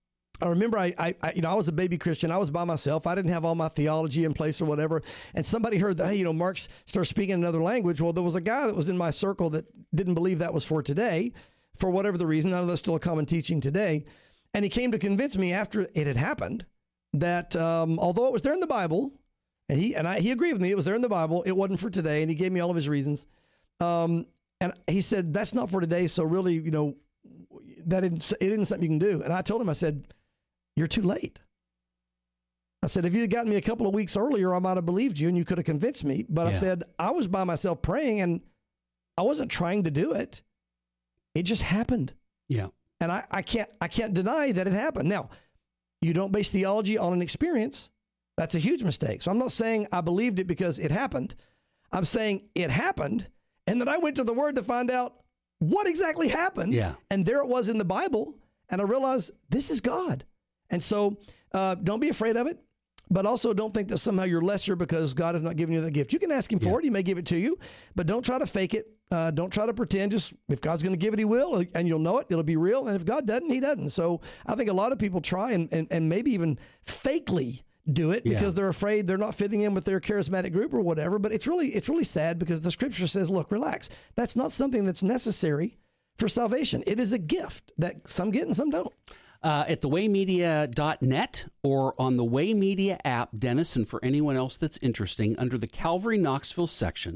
I remember I, I, I, you know, I was a baby Christian. I was by myself. I didn't have all my theology in place or whatever. And somebody heard that, hey, you know, Mark's started speaking another language. Well, there was a guy that was in my circle that didn't believe that was for today, for whatever the reason. I know that's still a common teaching today. And he came to convince me after it had happened that um, although it was there in the Bible, and he and I, he agreed with me, it was there in the Bible, it wasn't for today. And he gave me all of his reasons. Um, and he said, that's not for today. So really, you know, that isn't, it isn't something you can do. And I told him, I said, you're too late. I said, if you'd gotten me a couple of weeks earlier, I might have believed you and you could have convinced me. But yeah. I said, I was by myself praying and I wasn't trying to do it. It just happened. Yeah. And I, I can't, I can't deny that it happened. Now, you don't base theology on an experience. That's a huge mistake. So I'm not saying I believed it because it happened. I'm saying it happened. And then I went to the Word to find out what exactly happened. Yeah. And there it was in the Bible. And I realized this is God. And so uh, don't be afraid of it, but also don't think that somehow you're lesser because God has not given you that gift. You can ask him for yeah. it. He may give it to you, but don't try to fake it. Uh, don't try to pretend. Just if God's going to give it, he will, and you'll know it. It'll be real. And if God doesn't, he doesn't. So I think a lot of people try and, and, and maybe even fakely do it because yeah. they're afraid they're not fitting in with their charismatic group or whatever. But it's really, it's really sad because the scripture says, look, relax. That's not something that's necessary for salvation. It is a gift that some get and some don't. Uh, at the way media dot net or on the Way Media app, Dennis, and for anyone else that's interesting, under the Calvary Knoxville section,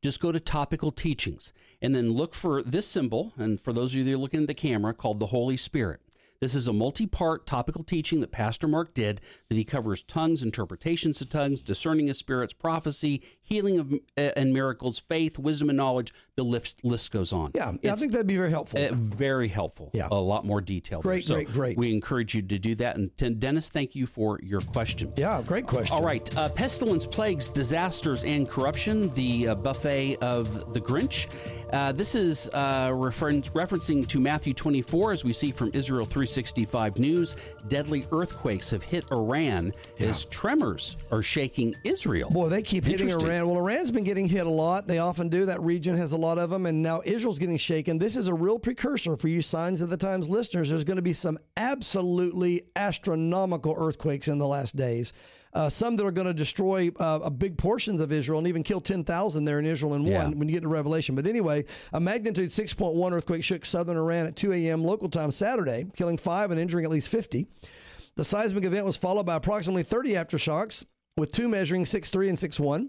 just go to topical teachings and then look for this symbol. And for those of you that are looking at the camera, called the Holy Spirit. This is a multi-part topical teaching that Pastor Mark did, that he covers tongues, interpretations of tongues, discerning of spirits, prophecy, healing of uh, and miracles, faith, wisdom, and knowledge. The list, list goes on. Yeah, yeah I think that'd be very helpful. Uh, very helpful. Yeah. A lot more detailed. Great, so great, great. We encourage you to do that. And t- Dennis, thank you for your question. Yeah, great question. All right. Uh, pestilence, plagues, disasters, and corruption, the uh, buffet of the Grinch. Uh, this is uh, refer- referencing to Matthew twenty-four, as we see from Israel three sixty-five News. Deadly earthquakes have hit Iran Yeah. as tremors are shaking Israel. Boy, they keep hitting Interesting. Iran. Well, Iran's been getting hit a lot. They often do. That region has a lot of them. And now Israel's getting shaken. This is a real precursor for you Signs of the Times listeners. There's going to be some absolutely astronomical earthquakes in the last days. Uh, some that are going to destroy uh, a big portions of Israel and even kill ten thousand there in Israel in Yeah. one when you get to Revelation. But anyway, a magnitude six point one earthquake shook southern Iran at two a.m. local time Saturday, killing five and injuring at least fifty. The seismic event was followed by approximately thirty aftershocks, with two measuring six point three and six point one,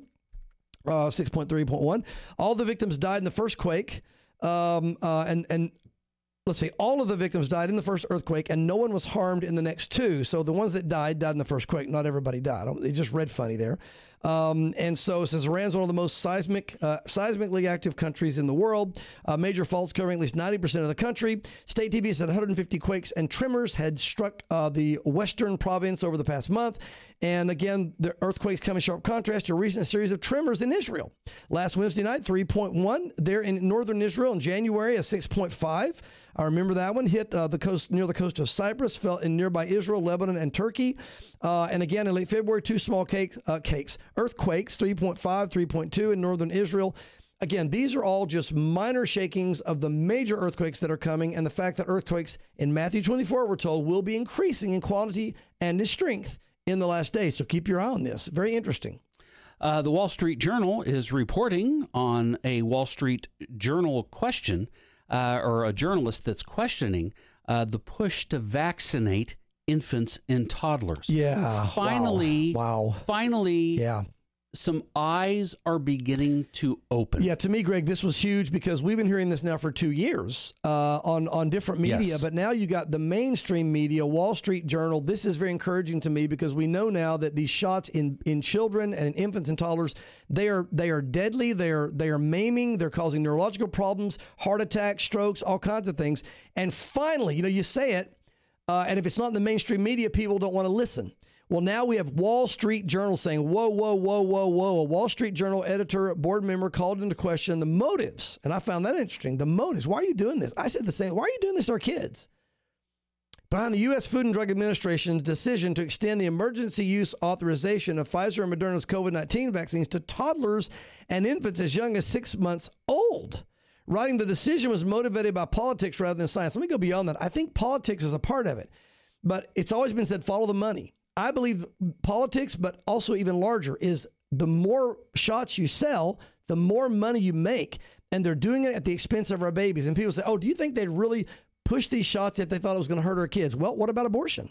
uh, six point three point one. All the victims died in the first quake, um, uh, and and let's see, all of the victims died in the first earthquake, and no one was harmed in the next two. So the ones that died, died in the first quake. Not everybody died. It just read funny there. Um, and so, since Iran's one of the most seismic, uh, seismically active countries in the world, uh, major faults covering at least ninety percent of the country. State T V said one hundred fifty quakes and tremors had struck uh, the western province over the past month. And again, the earthquakes come in sharp contrast to a recent series of tremors in Israel. Last Wednesday night, three point one there in northern Israel. In January, a six point five. I remember that one hit uh, the coast near the coast of Cyprus, fell in nearby Israel, Lebanon, and Turkey. Uh, and again, in late February, two small cake, uh, cakes, earthquakes, three point five, three point two in northern Israel. Again, these are all just minor shakings of the major earthquakes that are coming, and the fact that earthquakes in Matthew twenty-four, we're told, will be increasing in quantity and in strength in the last days. So keep your eye on this. Very interesting. Uh, the Wall Street Journal is reporting on a Wall Street Journal question, uh, or a journalist that's questioning uh, the push to vaccinate infants and toddlers. Yeah. Finally, Wow. Wow. finally, Yeah. some eyes are beginning to open. Yeah, to me, Greg, this was huge because we've been hearing this now for two years uh, on, on different media. Yes. But now you got the mainstream media, Wall Street Journal. This is very encouraging to me because we know now that these shots in, in children and in infants and toddlers, they are they are deadly. They are they are maiming. They're causing neurological problems, heart attacks, strokes, all kinds of things. And finally, you know, you say it, uh, and if it's not in the mainstream media, people don't want to listen. Well, now we have Wall Street Journal saying, whoa, whoa, whoa, whoa, whoa. A Wall Street Journal editor, board member called into question the motives. And I found that interesting. The motives. Why are you doing this? I said the same. Why are you doing this to our kids? Behind the U S Food and Drug Administration's decision to extend the emergency use authorization of Pfizer and Moderna's COVID nineteen vaccines to toddlers and infants as young as six months old. Writing the decision was motivated by politics rather than science. Let me go beyond that. I think politics is a part of it. But it's always been said, follow the money. I believe politics, but also even larger, is the more shots you sell, the more money you make. And they're doing it at the expense of our babies. And people say, oh, do you think they'd really push these shots if they thought it was going to hurt our kids? Well, what about abortion?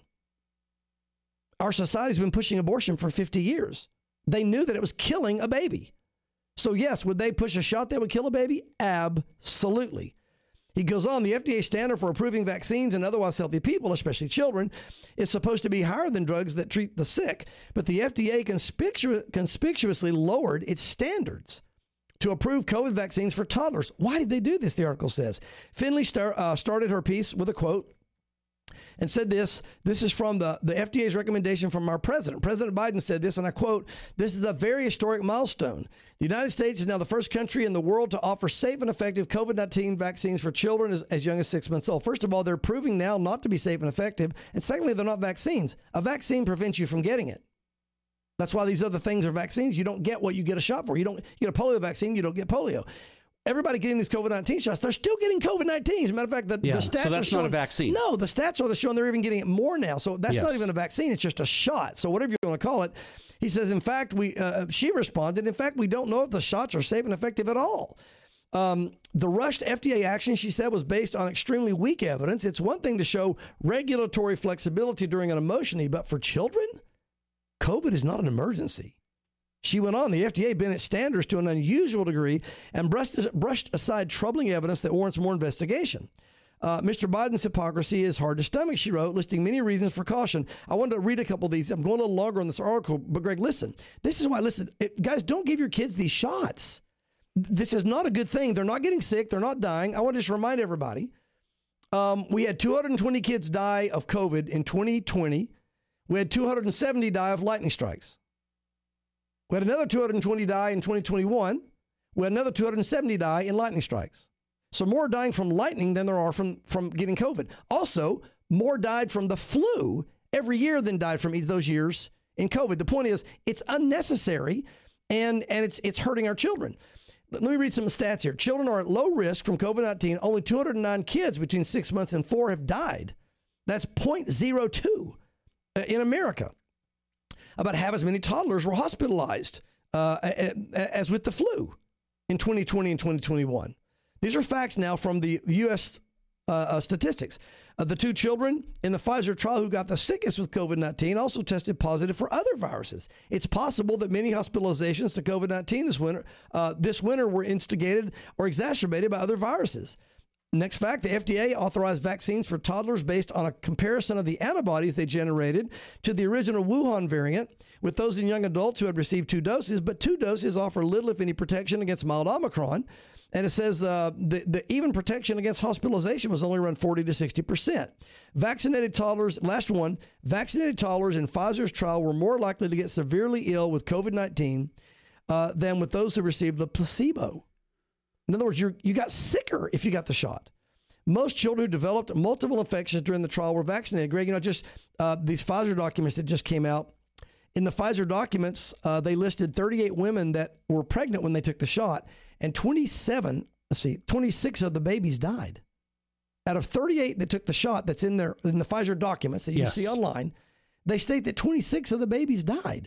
Our society's been pushing abortion for fifty years. They knew that it was killing a baby. So yes, would they push a shot that would kill a baby? Absolutely. He goes on, the F D A standard for approving vaccines in otherwise healthy people, especially children, is supposed to be higher than drugs that treat the sick. But the F D A conspicu- conspicuously lowered its standards to approve COVID vaccines for toddlers. Why did they do this, the article says? Finley star, uh, started her piece with a quote and said this. This is from the, the F D A's recommendation from our president. President Biden said this, and I quote, "This is a very historic milestone. The United States is now the first country in the world to offer safe and effective COVID nineteen vaccines for children as, as young as six months old. First of all, they're proving now not to be safe and effective. And secondly, they're not vaccines. A vaccine prevents you from getting it. That's why these other things are vaccines. You don't get what you get a shot for. You don't you get a polio vaccine, you don't get polio. Everybody getting these COVID nineteen shots, they're still getting COVID nineteen. As a matter of fact, the, Yeah, the stats so that's are showing, not a vaccine. No, the stats are showing they're even getting it more now. So that's not Yes. even a vaccine. It's just a shot. So whatever you want to call it. He says, in fact, we. Uh, she responded, in fact, we don't know if the shots are safe and effective at all. Um, the rushed F D A action, she said, was based on extremely weak evidence. It's one thing to show regulatory flexibility during an emergency, but for children, COVID is not an emergency. She went on, the F D A bent its standards to an unusual degree and brushed, brushed aside troubling evidence that warrants more investigation. Uh, Mister Biden's hypocrisy is hard to stomach, she wrote, listing many reasons for caution. I wanted to read a couple of these. I'm going a little longer on this article, but Greg, listen. This is why, listen, it, guys, don't give your kids these shots. This is not a good thing. They're not getting sick. They're not dying. I want to just remind everybody, um, we had two hundred twenty kids die of COVID in twenty twenty. We had two hundred seventy die of lightning strikes. We had another two hundred twenty die in twenty twenty-one. We had another two hundred seventy die in lightning strikes. So more dying from lightning than there are from, from getting COVID. Also, more died from the flu every year than died from those years in COVID. The point is, it's unnecessary, and, and it's it's hurting our children. Let me read some stats here. Children are at low risk from COVID nineteen. Only two hundred nine kids between six months and four have died. That's zero point zero two in America. About half as many toddlers were hospitalized uh, as with the flu in twenty twenty and twenty twenty-one. These are facts now from the U S uh, uh, statistics. Uh, the two children in the Pfizer trial who got the sickest with COVID nineteen also tested positive for other viruses. It's possible that many hospitalizations to COVID nineteen this winter, uh, this winter were instigated or exacerbated by other viruses. Next fact, the F D A authorized vaccines for toddlers based on a comparison of the antibodies they generated to the original Wuhan variant, with those in young adults who had received two doses, but two doses offer little, if any, protection against mild Omicron. And it says uh, the, the even protection against hospitalization was only around forty to sixty percent. Vaccinated toddlers, last one, vaccinated toddlers in Pfizer's trial were more likely to get severely ill with COVID nineteen uh, than with those who received the placebo. In other words, you you got sicker if you got the shot. Most children who developed multiple infections during the trial were vaccinated. Greg, you know, just uh, these Pfizer documents that just came out. In the Pfizer documents, uh, they listed thirty-eight women that were pregnant when they took the shot, and twenty-seven, let's see, twenty-six of the babies died. Out of thirty-eight that took the shot, that's in there in the Pfizer documents that you Yes. can see online, they state that twenty-six of the babies died.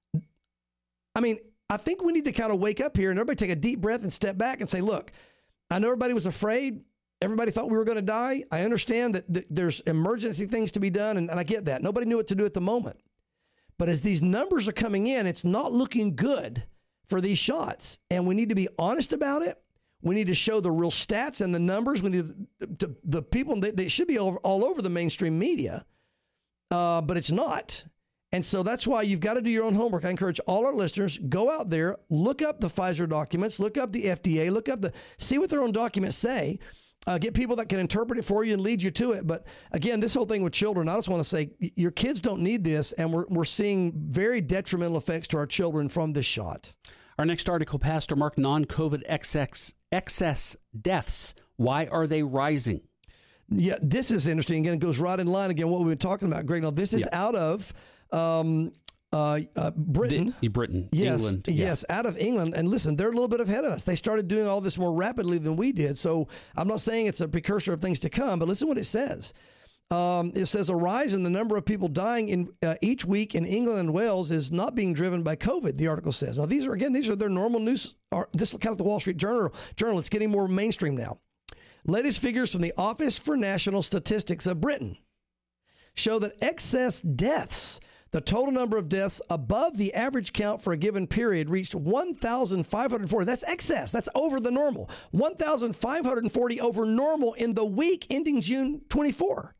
I mean, I think we need to kind of wake up here and everybody take a deep breath and step back and say, look, I know everybody was afraid. Everybody thought we were going to die. I understand that th- there's emergency things to be done, and, and I get that. Nobody knew what to do at the moment. But as these numbers are coming in, it's not looking good for these shots. And we need to be honest about it. We need to show the real stats and the numbers. We need to, to, the people, they, they should be all, all over the mainstream media, uh, but it's not. And so that's why you've got to do your own homework. I encourage all our listeners, go out there, look up the Pfizer documents, look up the F D A, look up the, see what their own documents say. Uh, get people that can interpret it for you and lead you to it. But again, this whole thing with children, I just want to say your kids don't need this, and we're we're seeing very detrimental effects to our children from this shot. Our next article, Pastor Mark, non-COVID excess, excess deaths. Why are they rising? Yeah, this is interesting. Again, it goes right in line again what we've been talking about, Greg. Now, this is Yeah. out of um, uh, uh, Britain. Di- Britain, Yes, England. yeah. yes, out of England. And listen, they're a little bit ahead of us. They started doing all this more rapidly than we did. So I'm not saying it's a precursor of things to come, but listen what it says. Um, it says a rise in the number of people dying in uh, each week in England and Wales is not being driven by COVID, the article says. Now, these are, again, these are their normal news. Or, this is kind of the Wall Street Journal. Journal. It's getting more mainstream now. Latest figures from the Office for National Statistics of Britain show that excess deaths, the total number of deaths above the average count for a given period, reached one thousand five hundred forty. That's excess. That's over the normal. one thousand five hundred forty over normal in the week ending June twenty-fourth.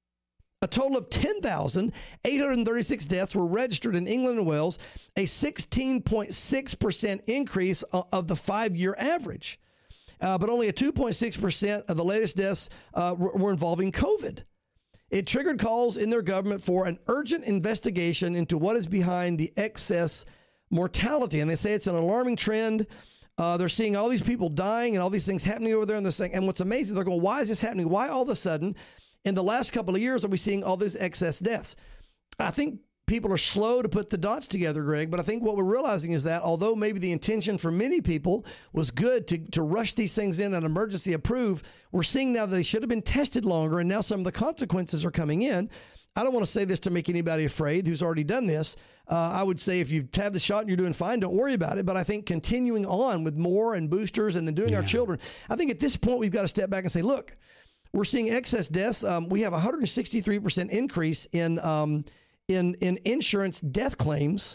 A total of ten thousand eight hundred thirty-six deaths were registered in England and Wales, a sixteen point six percent increase of the five-year average. Uh, but only a two point six percent of the latest deaths uh, were, were involving COVID. It triggered calls in their government for an urgent investigation into what is behind the excess mortality. And they say it's an alarming trend. Uh, they're seeing all these people dying and all these things happening over there in this thing. And what's amazing, they're going, why is this happening? Why all of a sudden, in the last couple of years, are we seeing all these excess deaths? I think people are slow to put the dots together, Greg, but I think what we're realizing is that although maybe the intention for many people was good to, to rush these things in and emergency approve, we're seeing now that they should have been tested longer, and now some of the consequences are coming in. I don't want to say this to make anybody afraid who's already done this. Uh, I would say if you've had the shot and you're doing fine, don't worry about it. But I think continuing on with more and boosters and then doing Yeah. our children, I think at this point we've got to step back and say, look, we're seeing excess deaths. Um, we have a one hundred sixty-three percent increase in um, in in insurance death claims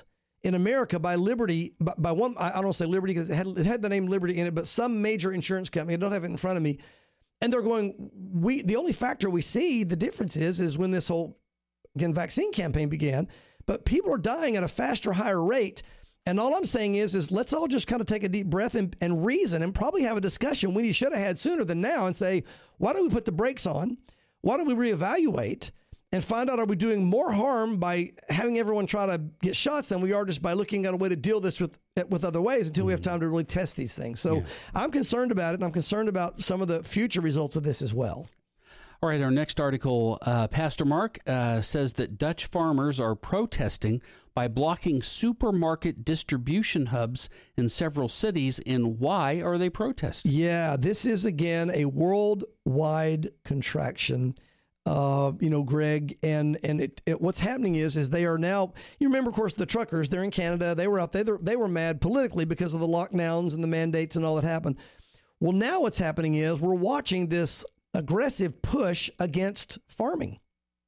in America by Liberty, by, by one, I don't say Liberty because it had, it had the name Liberty in it, but some major insurance company, I don't have it in front of me, and they're going, we, the only factor we see the difference is, is when this whole, again, vaccine campaign began, but people are dying at a faster, higher rate. And all I'm saying is, is let's all just kind of take a deep breath and, and reason and probably have a discussion we should have had sooner than now and say, why don't we put the brakes on? Why don't we reevaluate and find out, are we doing more harm by having everyone try to get shots than we are just by looking at a way to deal this with with other ways until we have time to really test these things. So yeah. I'm concerned about it, and I'm concerned about some of the future results of this as well. All right, our next article, uh, Pastor Mark uh, says that Dutch farmers are protesting by blocking supermarket distribution hubs in several cities. And why are they protesting? Yeah, this is, again, a worldwide contraction, uh, you know, Greg. And and it, it, what's happening is, is they are now, you remember, of course, the truckers, they're in Canada. They were out there. They were mad politically because of the lockdowns and the mandates and all that happened. Well, now what's happening is we're watching this aggressive push against farming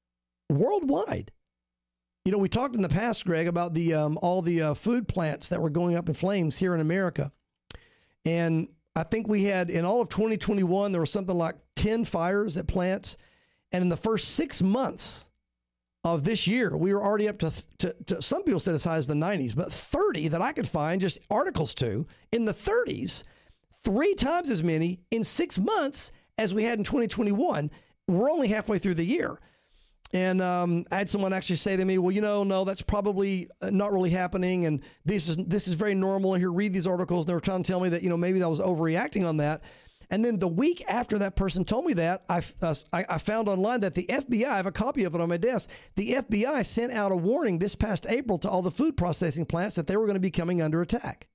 worldwide. You know, we talked in the past, Greg, about the um, all the uh, food plants that were going up in flames here in America. And I think we had, in all of twenty twenty-one, there was something like ten fires at plants. And in the first six months of this year, we were already up to, to, to some people said as high as the nineties, but thirty that I could find, just articles to, in the thirties, three times as many in six months as we had in twenty twenty-one. We're only halfway through the year. And um, I had someone actually say to me, well, you know, no, that's probably not really happening. And this is this is very normal. And here, read these articles. And they were trying to tell me that, you know, maybe I was overreacting on that. And then the week after that person told me that, I, uh, I, I found online that the F B I, I have a copy of it on my desk, the F B I sent out a warning this past April to all the food processing plants that they were going to be coming under attack.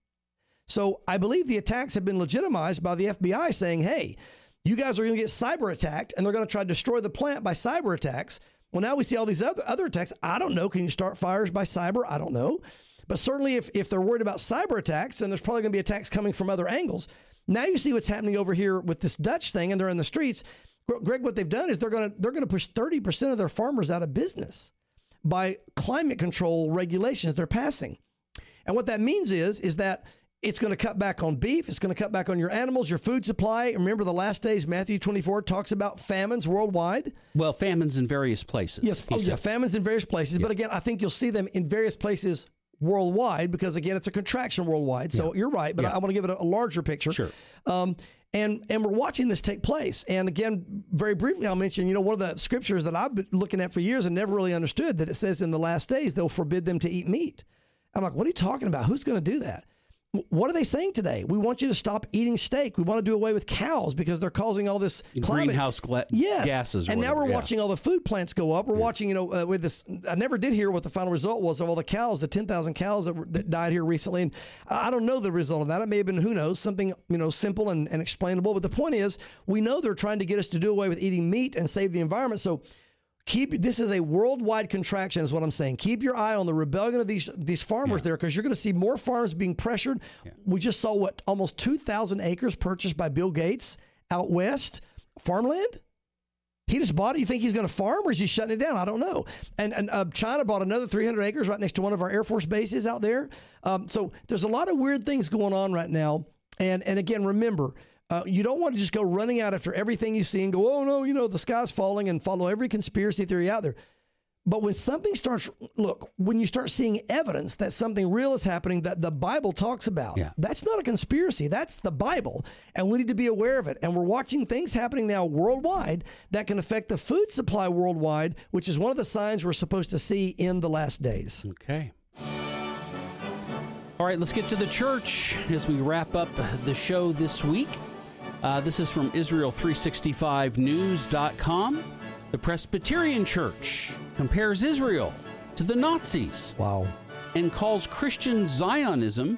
So I believe the attacks have been legitimized by the F B I saying, hey, you guys are going to get cyber attacked, and they're going to try to destroy the plant by cyber attacks. Well, now we see all these other, other attacks. I don't know. Can you start fires by cyber? I don't know. But certainly if, if they're worried about cyber attacks, then there's probably going to be attacks coming from other angles. Now you see what's happening over here with this Dutch thing, and they're in the streets. Greg, what they've done is they're going to they're going to push thirty percent of their farmers out of business by climate control regulations they're passing. And what that means is, is that it's going to cut back on beef. It's going to cut back on your animals, your food supply. Remember the last days, Matthew twenty-four talks about famines worldwide. Well, famines in various places. Yes, oh, yeah, famines in various places. Yeah. But again, I think you'll see them in various places worldwide because, again, it's a contraction worldwide. So yeah. You're right, but yeah. I, I want to give it a, a larger picture. Sure. Um, and and we're watching this take place. And again, very briefly, I'll mention, you know, one of the scriptures that I've been looking at for years and never really understood, that it says in the last days, they'll forbid them to eat meat. I'm like, what are you talking about? Who's going to do that? What are they saying today? We want you to stop eating steak. We want to do away with cows because they're causing all this climate greenhouse gla- yes. gases. And whatever. now we're yeah. watching all the food plants go up. We're yeah. watching, you know, uh, with this. I never did hear what the final result was of all the cows, the ten thousand cows that, were, that died here recently. And I don't know the result of that. It may have been, who knows, something, you know, simple and, and explainable. But the point is, we know they're trying to get us to do away with eating meat and save the environment. So keep this is a worldwide contraction, is what I'm saying. Keep your eye on the rebellion of these these farmers yeah. there, because you're going to see more farms being pressured. Yeah. We just saw what almost two thousand acres purchased by Bill Gates out west, farmland. He just bought it. You think he's going to farm, or is he shutting it down? I don't know. And and uh, China bought another three hundred acres right next to one of our Air Force bases out there. Um, so there's a lot of weird things going on right now. And and again, remember. Uh, you don't want to just go running out after everything you see and go, oh, no, you know, the sky's falling, and follow every conspiracy theory out there. But when something starts, look, when you start seeing evidence that something real is happening that the Bible talks about, yeah. that's not a conspiracy. That's the Bible. And we need to be aware of it. And we're watching things happening now worldwide that can affect the food supply worldwide, which is one of the signs we're supposed to see in the last days. Okay. All right, let's get to the church as we wrap up the show this week. Uh, this is from Israel three sixty-five news dot com. The Presbyterian Church compares Israel to the Nazis. Wow. And calls Christian Zionism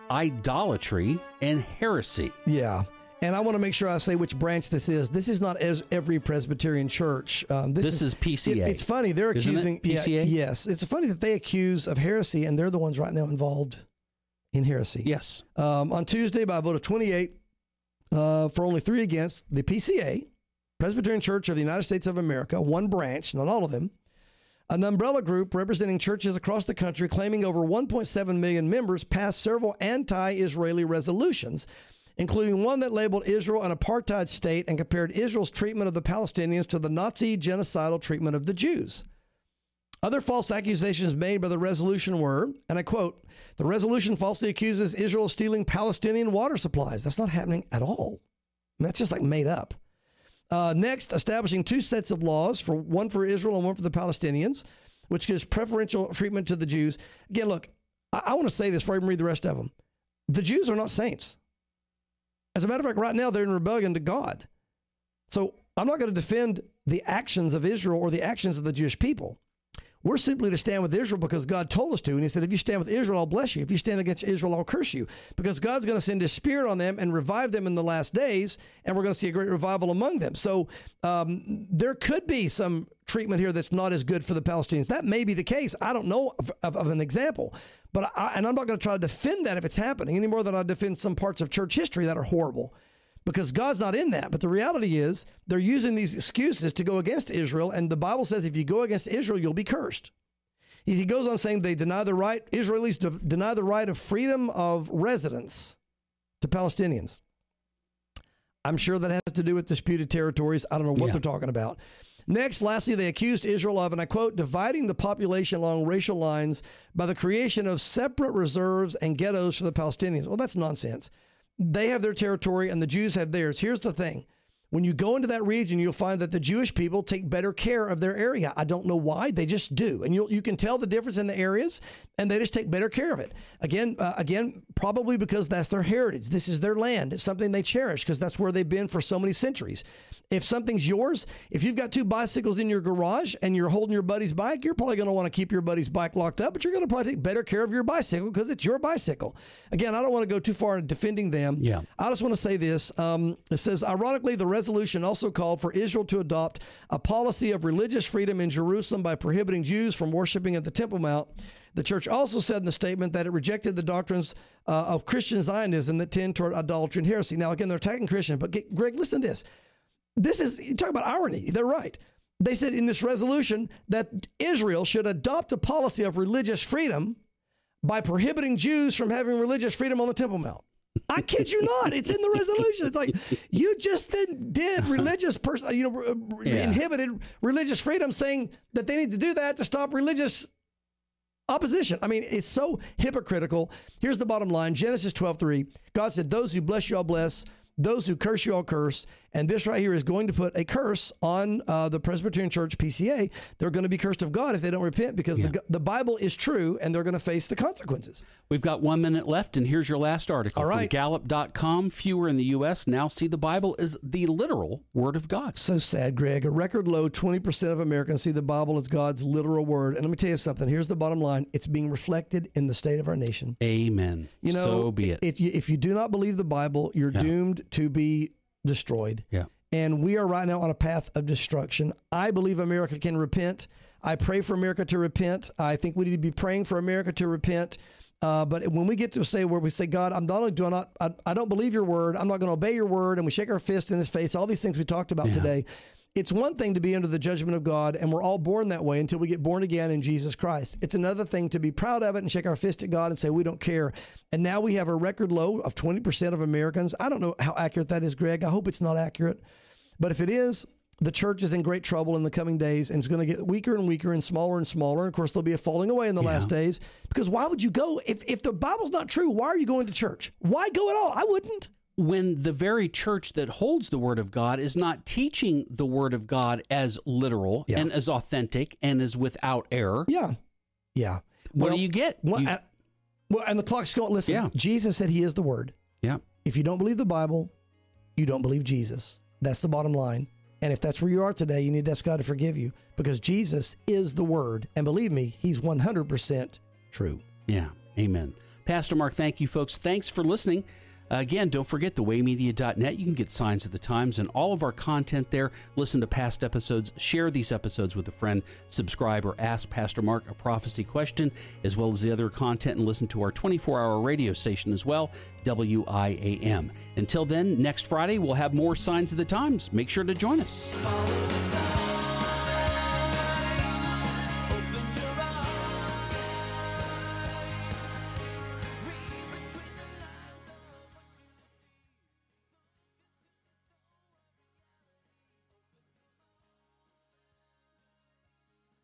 idolatry and heresy. Yeah. And I want to make sure I say which branch this is. This is not as every Presbyterian church. Um, this, this is, is P C A. It, it's funny. They're Isn't accusing it? P C A? Yeah, yes. It's funny that they accuse of heresy, and they're the ones right now involved in heresy. Yes. Um, on Tuesday, by a vote of twenty-eight, Uh, for only three against, the P C A, Presbyterian Church of the United States of America, one branch, not all of them, An umbrella group representing churches across the country claiming over one point seven million members passed several anti-Israeli resolutions, including one that labeled Israel an apartheid state and compared Israel's treatment of the Palestinians to the Nazi genocidal treatment of the Jews. Other false accusations made by the resolution were, and I quote, the resolution falsely accuses Israel of stealing Palestinian water supplies. That's not happening at all. I mean, that's just like made up. Uh, next, establishing two sets of laws, for one for Israel and one for the Palestinians, which gives preferential treatment to the Jews. Again, look, I, I want to say this before I even read the rest of them. The Jews are not saints. As a matter of fact, right now they're in rebellion to God. So I'm not going to defend the actions of Israel or the actions of the Jewish people. We're simply to stand with Israel because God told us to. And he said, if you stand with Israel, I'll bless you. If you stand against Israel, I'll curse you. Because God's going to send his spirit on them and revive them in the last days. And we're going to see a great revival among them. So um, there could be some treatment here that's not as good for the Palestinians. That may be the case. I don't know of, of, of an example. But I, and I'm not going to try to defend that if it's happening any more than I defend some parts of church history that are horrible. Because God's not in that. But the reality is they're using these excuses to go against Israel. And the Bible says if you go against Israel, you'll be cursed. He goes on saying they deny the right, Israelis deny the right of freedom of residence to Palestinians. I'm sure that has to do with disputed territories. I don't know what Yeah. they're talking about. Next, lastly, they accused Israel of, and I quote, dividing the population along racial lines by the creation of separate reserves and ghettos for the Palestinians. Well, that's nonsense. They have their territory and the Jews have theirs. Here's the thing. When you go into that region, you'll find that the Jewish people take better care of their area. I don't know why. They just do. And you'll, you can tell the difference in the areas, and they just take better care of it. Again, uh, again, probably because that's their heritage. This is their land. It's something they cherish because that's where they've been for so many centuries. If something's yours, if you've got two bicycles in your garage and you're holding your buddy's bike, you're probably going to want to keep your buddy's bike locked up, but you're going to probably take better care of your bicycle because it's your bicycle. Again, I don't want to go too far in defending them. Yeah. I just want to say this. Um, it says, ironically, the resolution also called for Israel to adopt a policy of religious freedom in Jerusalem by prohibiting Jews from worshiping at the Temple Mount. The church also said in the statement that it rejected the doctrines uh, of Christian Zionism that tend toward idolatry and heresy. Now, again, they're attacking Christians, but get, Greg, listen to this. This is, you talk about irony. They're right. They said in this resolution that Israel should adopt a policy of religious freedom by prohibiting Jews from having religious freedom on the Temple Mount. I kid you not. It's in the resolution. It's like you just then did religious person, you know, Yeah. inhibited religious freedom, saying that they need to do that to stop religious opposition. I mean, it's so hypocritical. Here's the bottom line. Genesis twelve three. God said, those who bless you, I'll bless. Those who curse you, I'll curse. And this right here is going to put a curse on uh, the Presbyterian Church, P C A. They're going to be cursed of God if they don't repent because Yeah. the, the Bible is true and they're going to face the consequences. We've got one minute left, and here's your last article All from right. Gallup dot com. Fewer in the U S now see the Bible as the literal Word of God. So sad, Greg. A record low twenty percent of Americans see the Bible as God's literal word. And let me tell you something. Here's the bottom line. It's being reflected in the state of our nation. Amen. You know, so be it. If you, if you do not believe the Bible, you're Yeah. doomed to be destroyed. Yeah. And we are right now on a path of destruction. I believe America can repent. I pray for America to repent. I think we need to be praying for America to repent. Uh, but when we get to a state where we say, God, I'm not only do I not, I, I don't believe your word. I'm not going to obey your word. And we shake our fist in his face. All these things we talked about Yeah. today. It's one thing to be under the judgment of God, and we're all born that way until we get born again in Jesus Christ. It's another thing to be proud of it and shake our fist at God and say we don't care. And now we have a record low of twenty percent of Americans. I don't know how accurate that is, Greg. I hope it's not accurate. But if it is, the church is in great trouble in the coming days, and it's going to get weaker and weaker and smaller and smaller. And of course, there'll be a falling away in the Yeah. last days. Because why would you go? If, if the Bible's not true, why are you going to church? Why go at all? I wouldn't. When the very church that holds the Word of God is not teaching the Word of God as literal Yeah. and as authentic and as without error, Yeah. Yeah. what Well, do you get? Well, You- and, well, and the clock's going, listen, Yeah. Jesus said he is the word. yeah. If you don't believe the Bible, you don't believe Jesus. That's the bottom line. And if that's where you are today, you need to ask God to forgive you because Jesus is the word. And believe me, he's one hundred percent true. Yeah. Amen. Pastor Mark, thank you, folks. Thanks for listening. Uh, again, don't forget the way media dot net. You can get Signs of the Times and all of our content there. Listen to past episodes. Share these episodes with a friend. Subscribe or ask Pastor Mark a prophecy question, as well as the other content, and listen to our twenty-four hour radio station as well, W I A M. Until then, next Friday, we'll have more Signs of the Times. Make sure to join us. Follow the sign.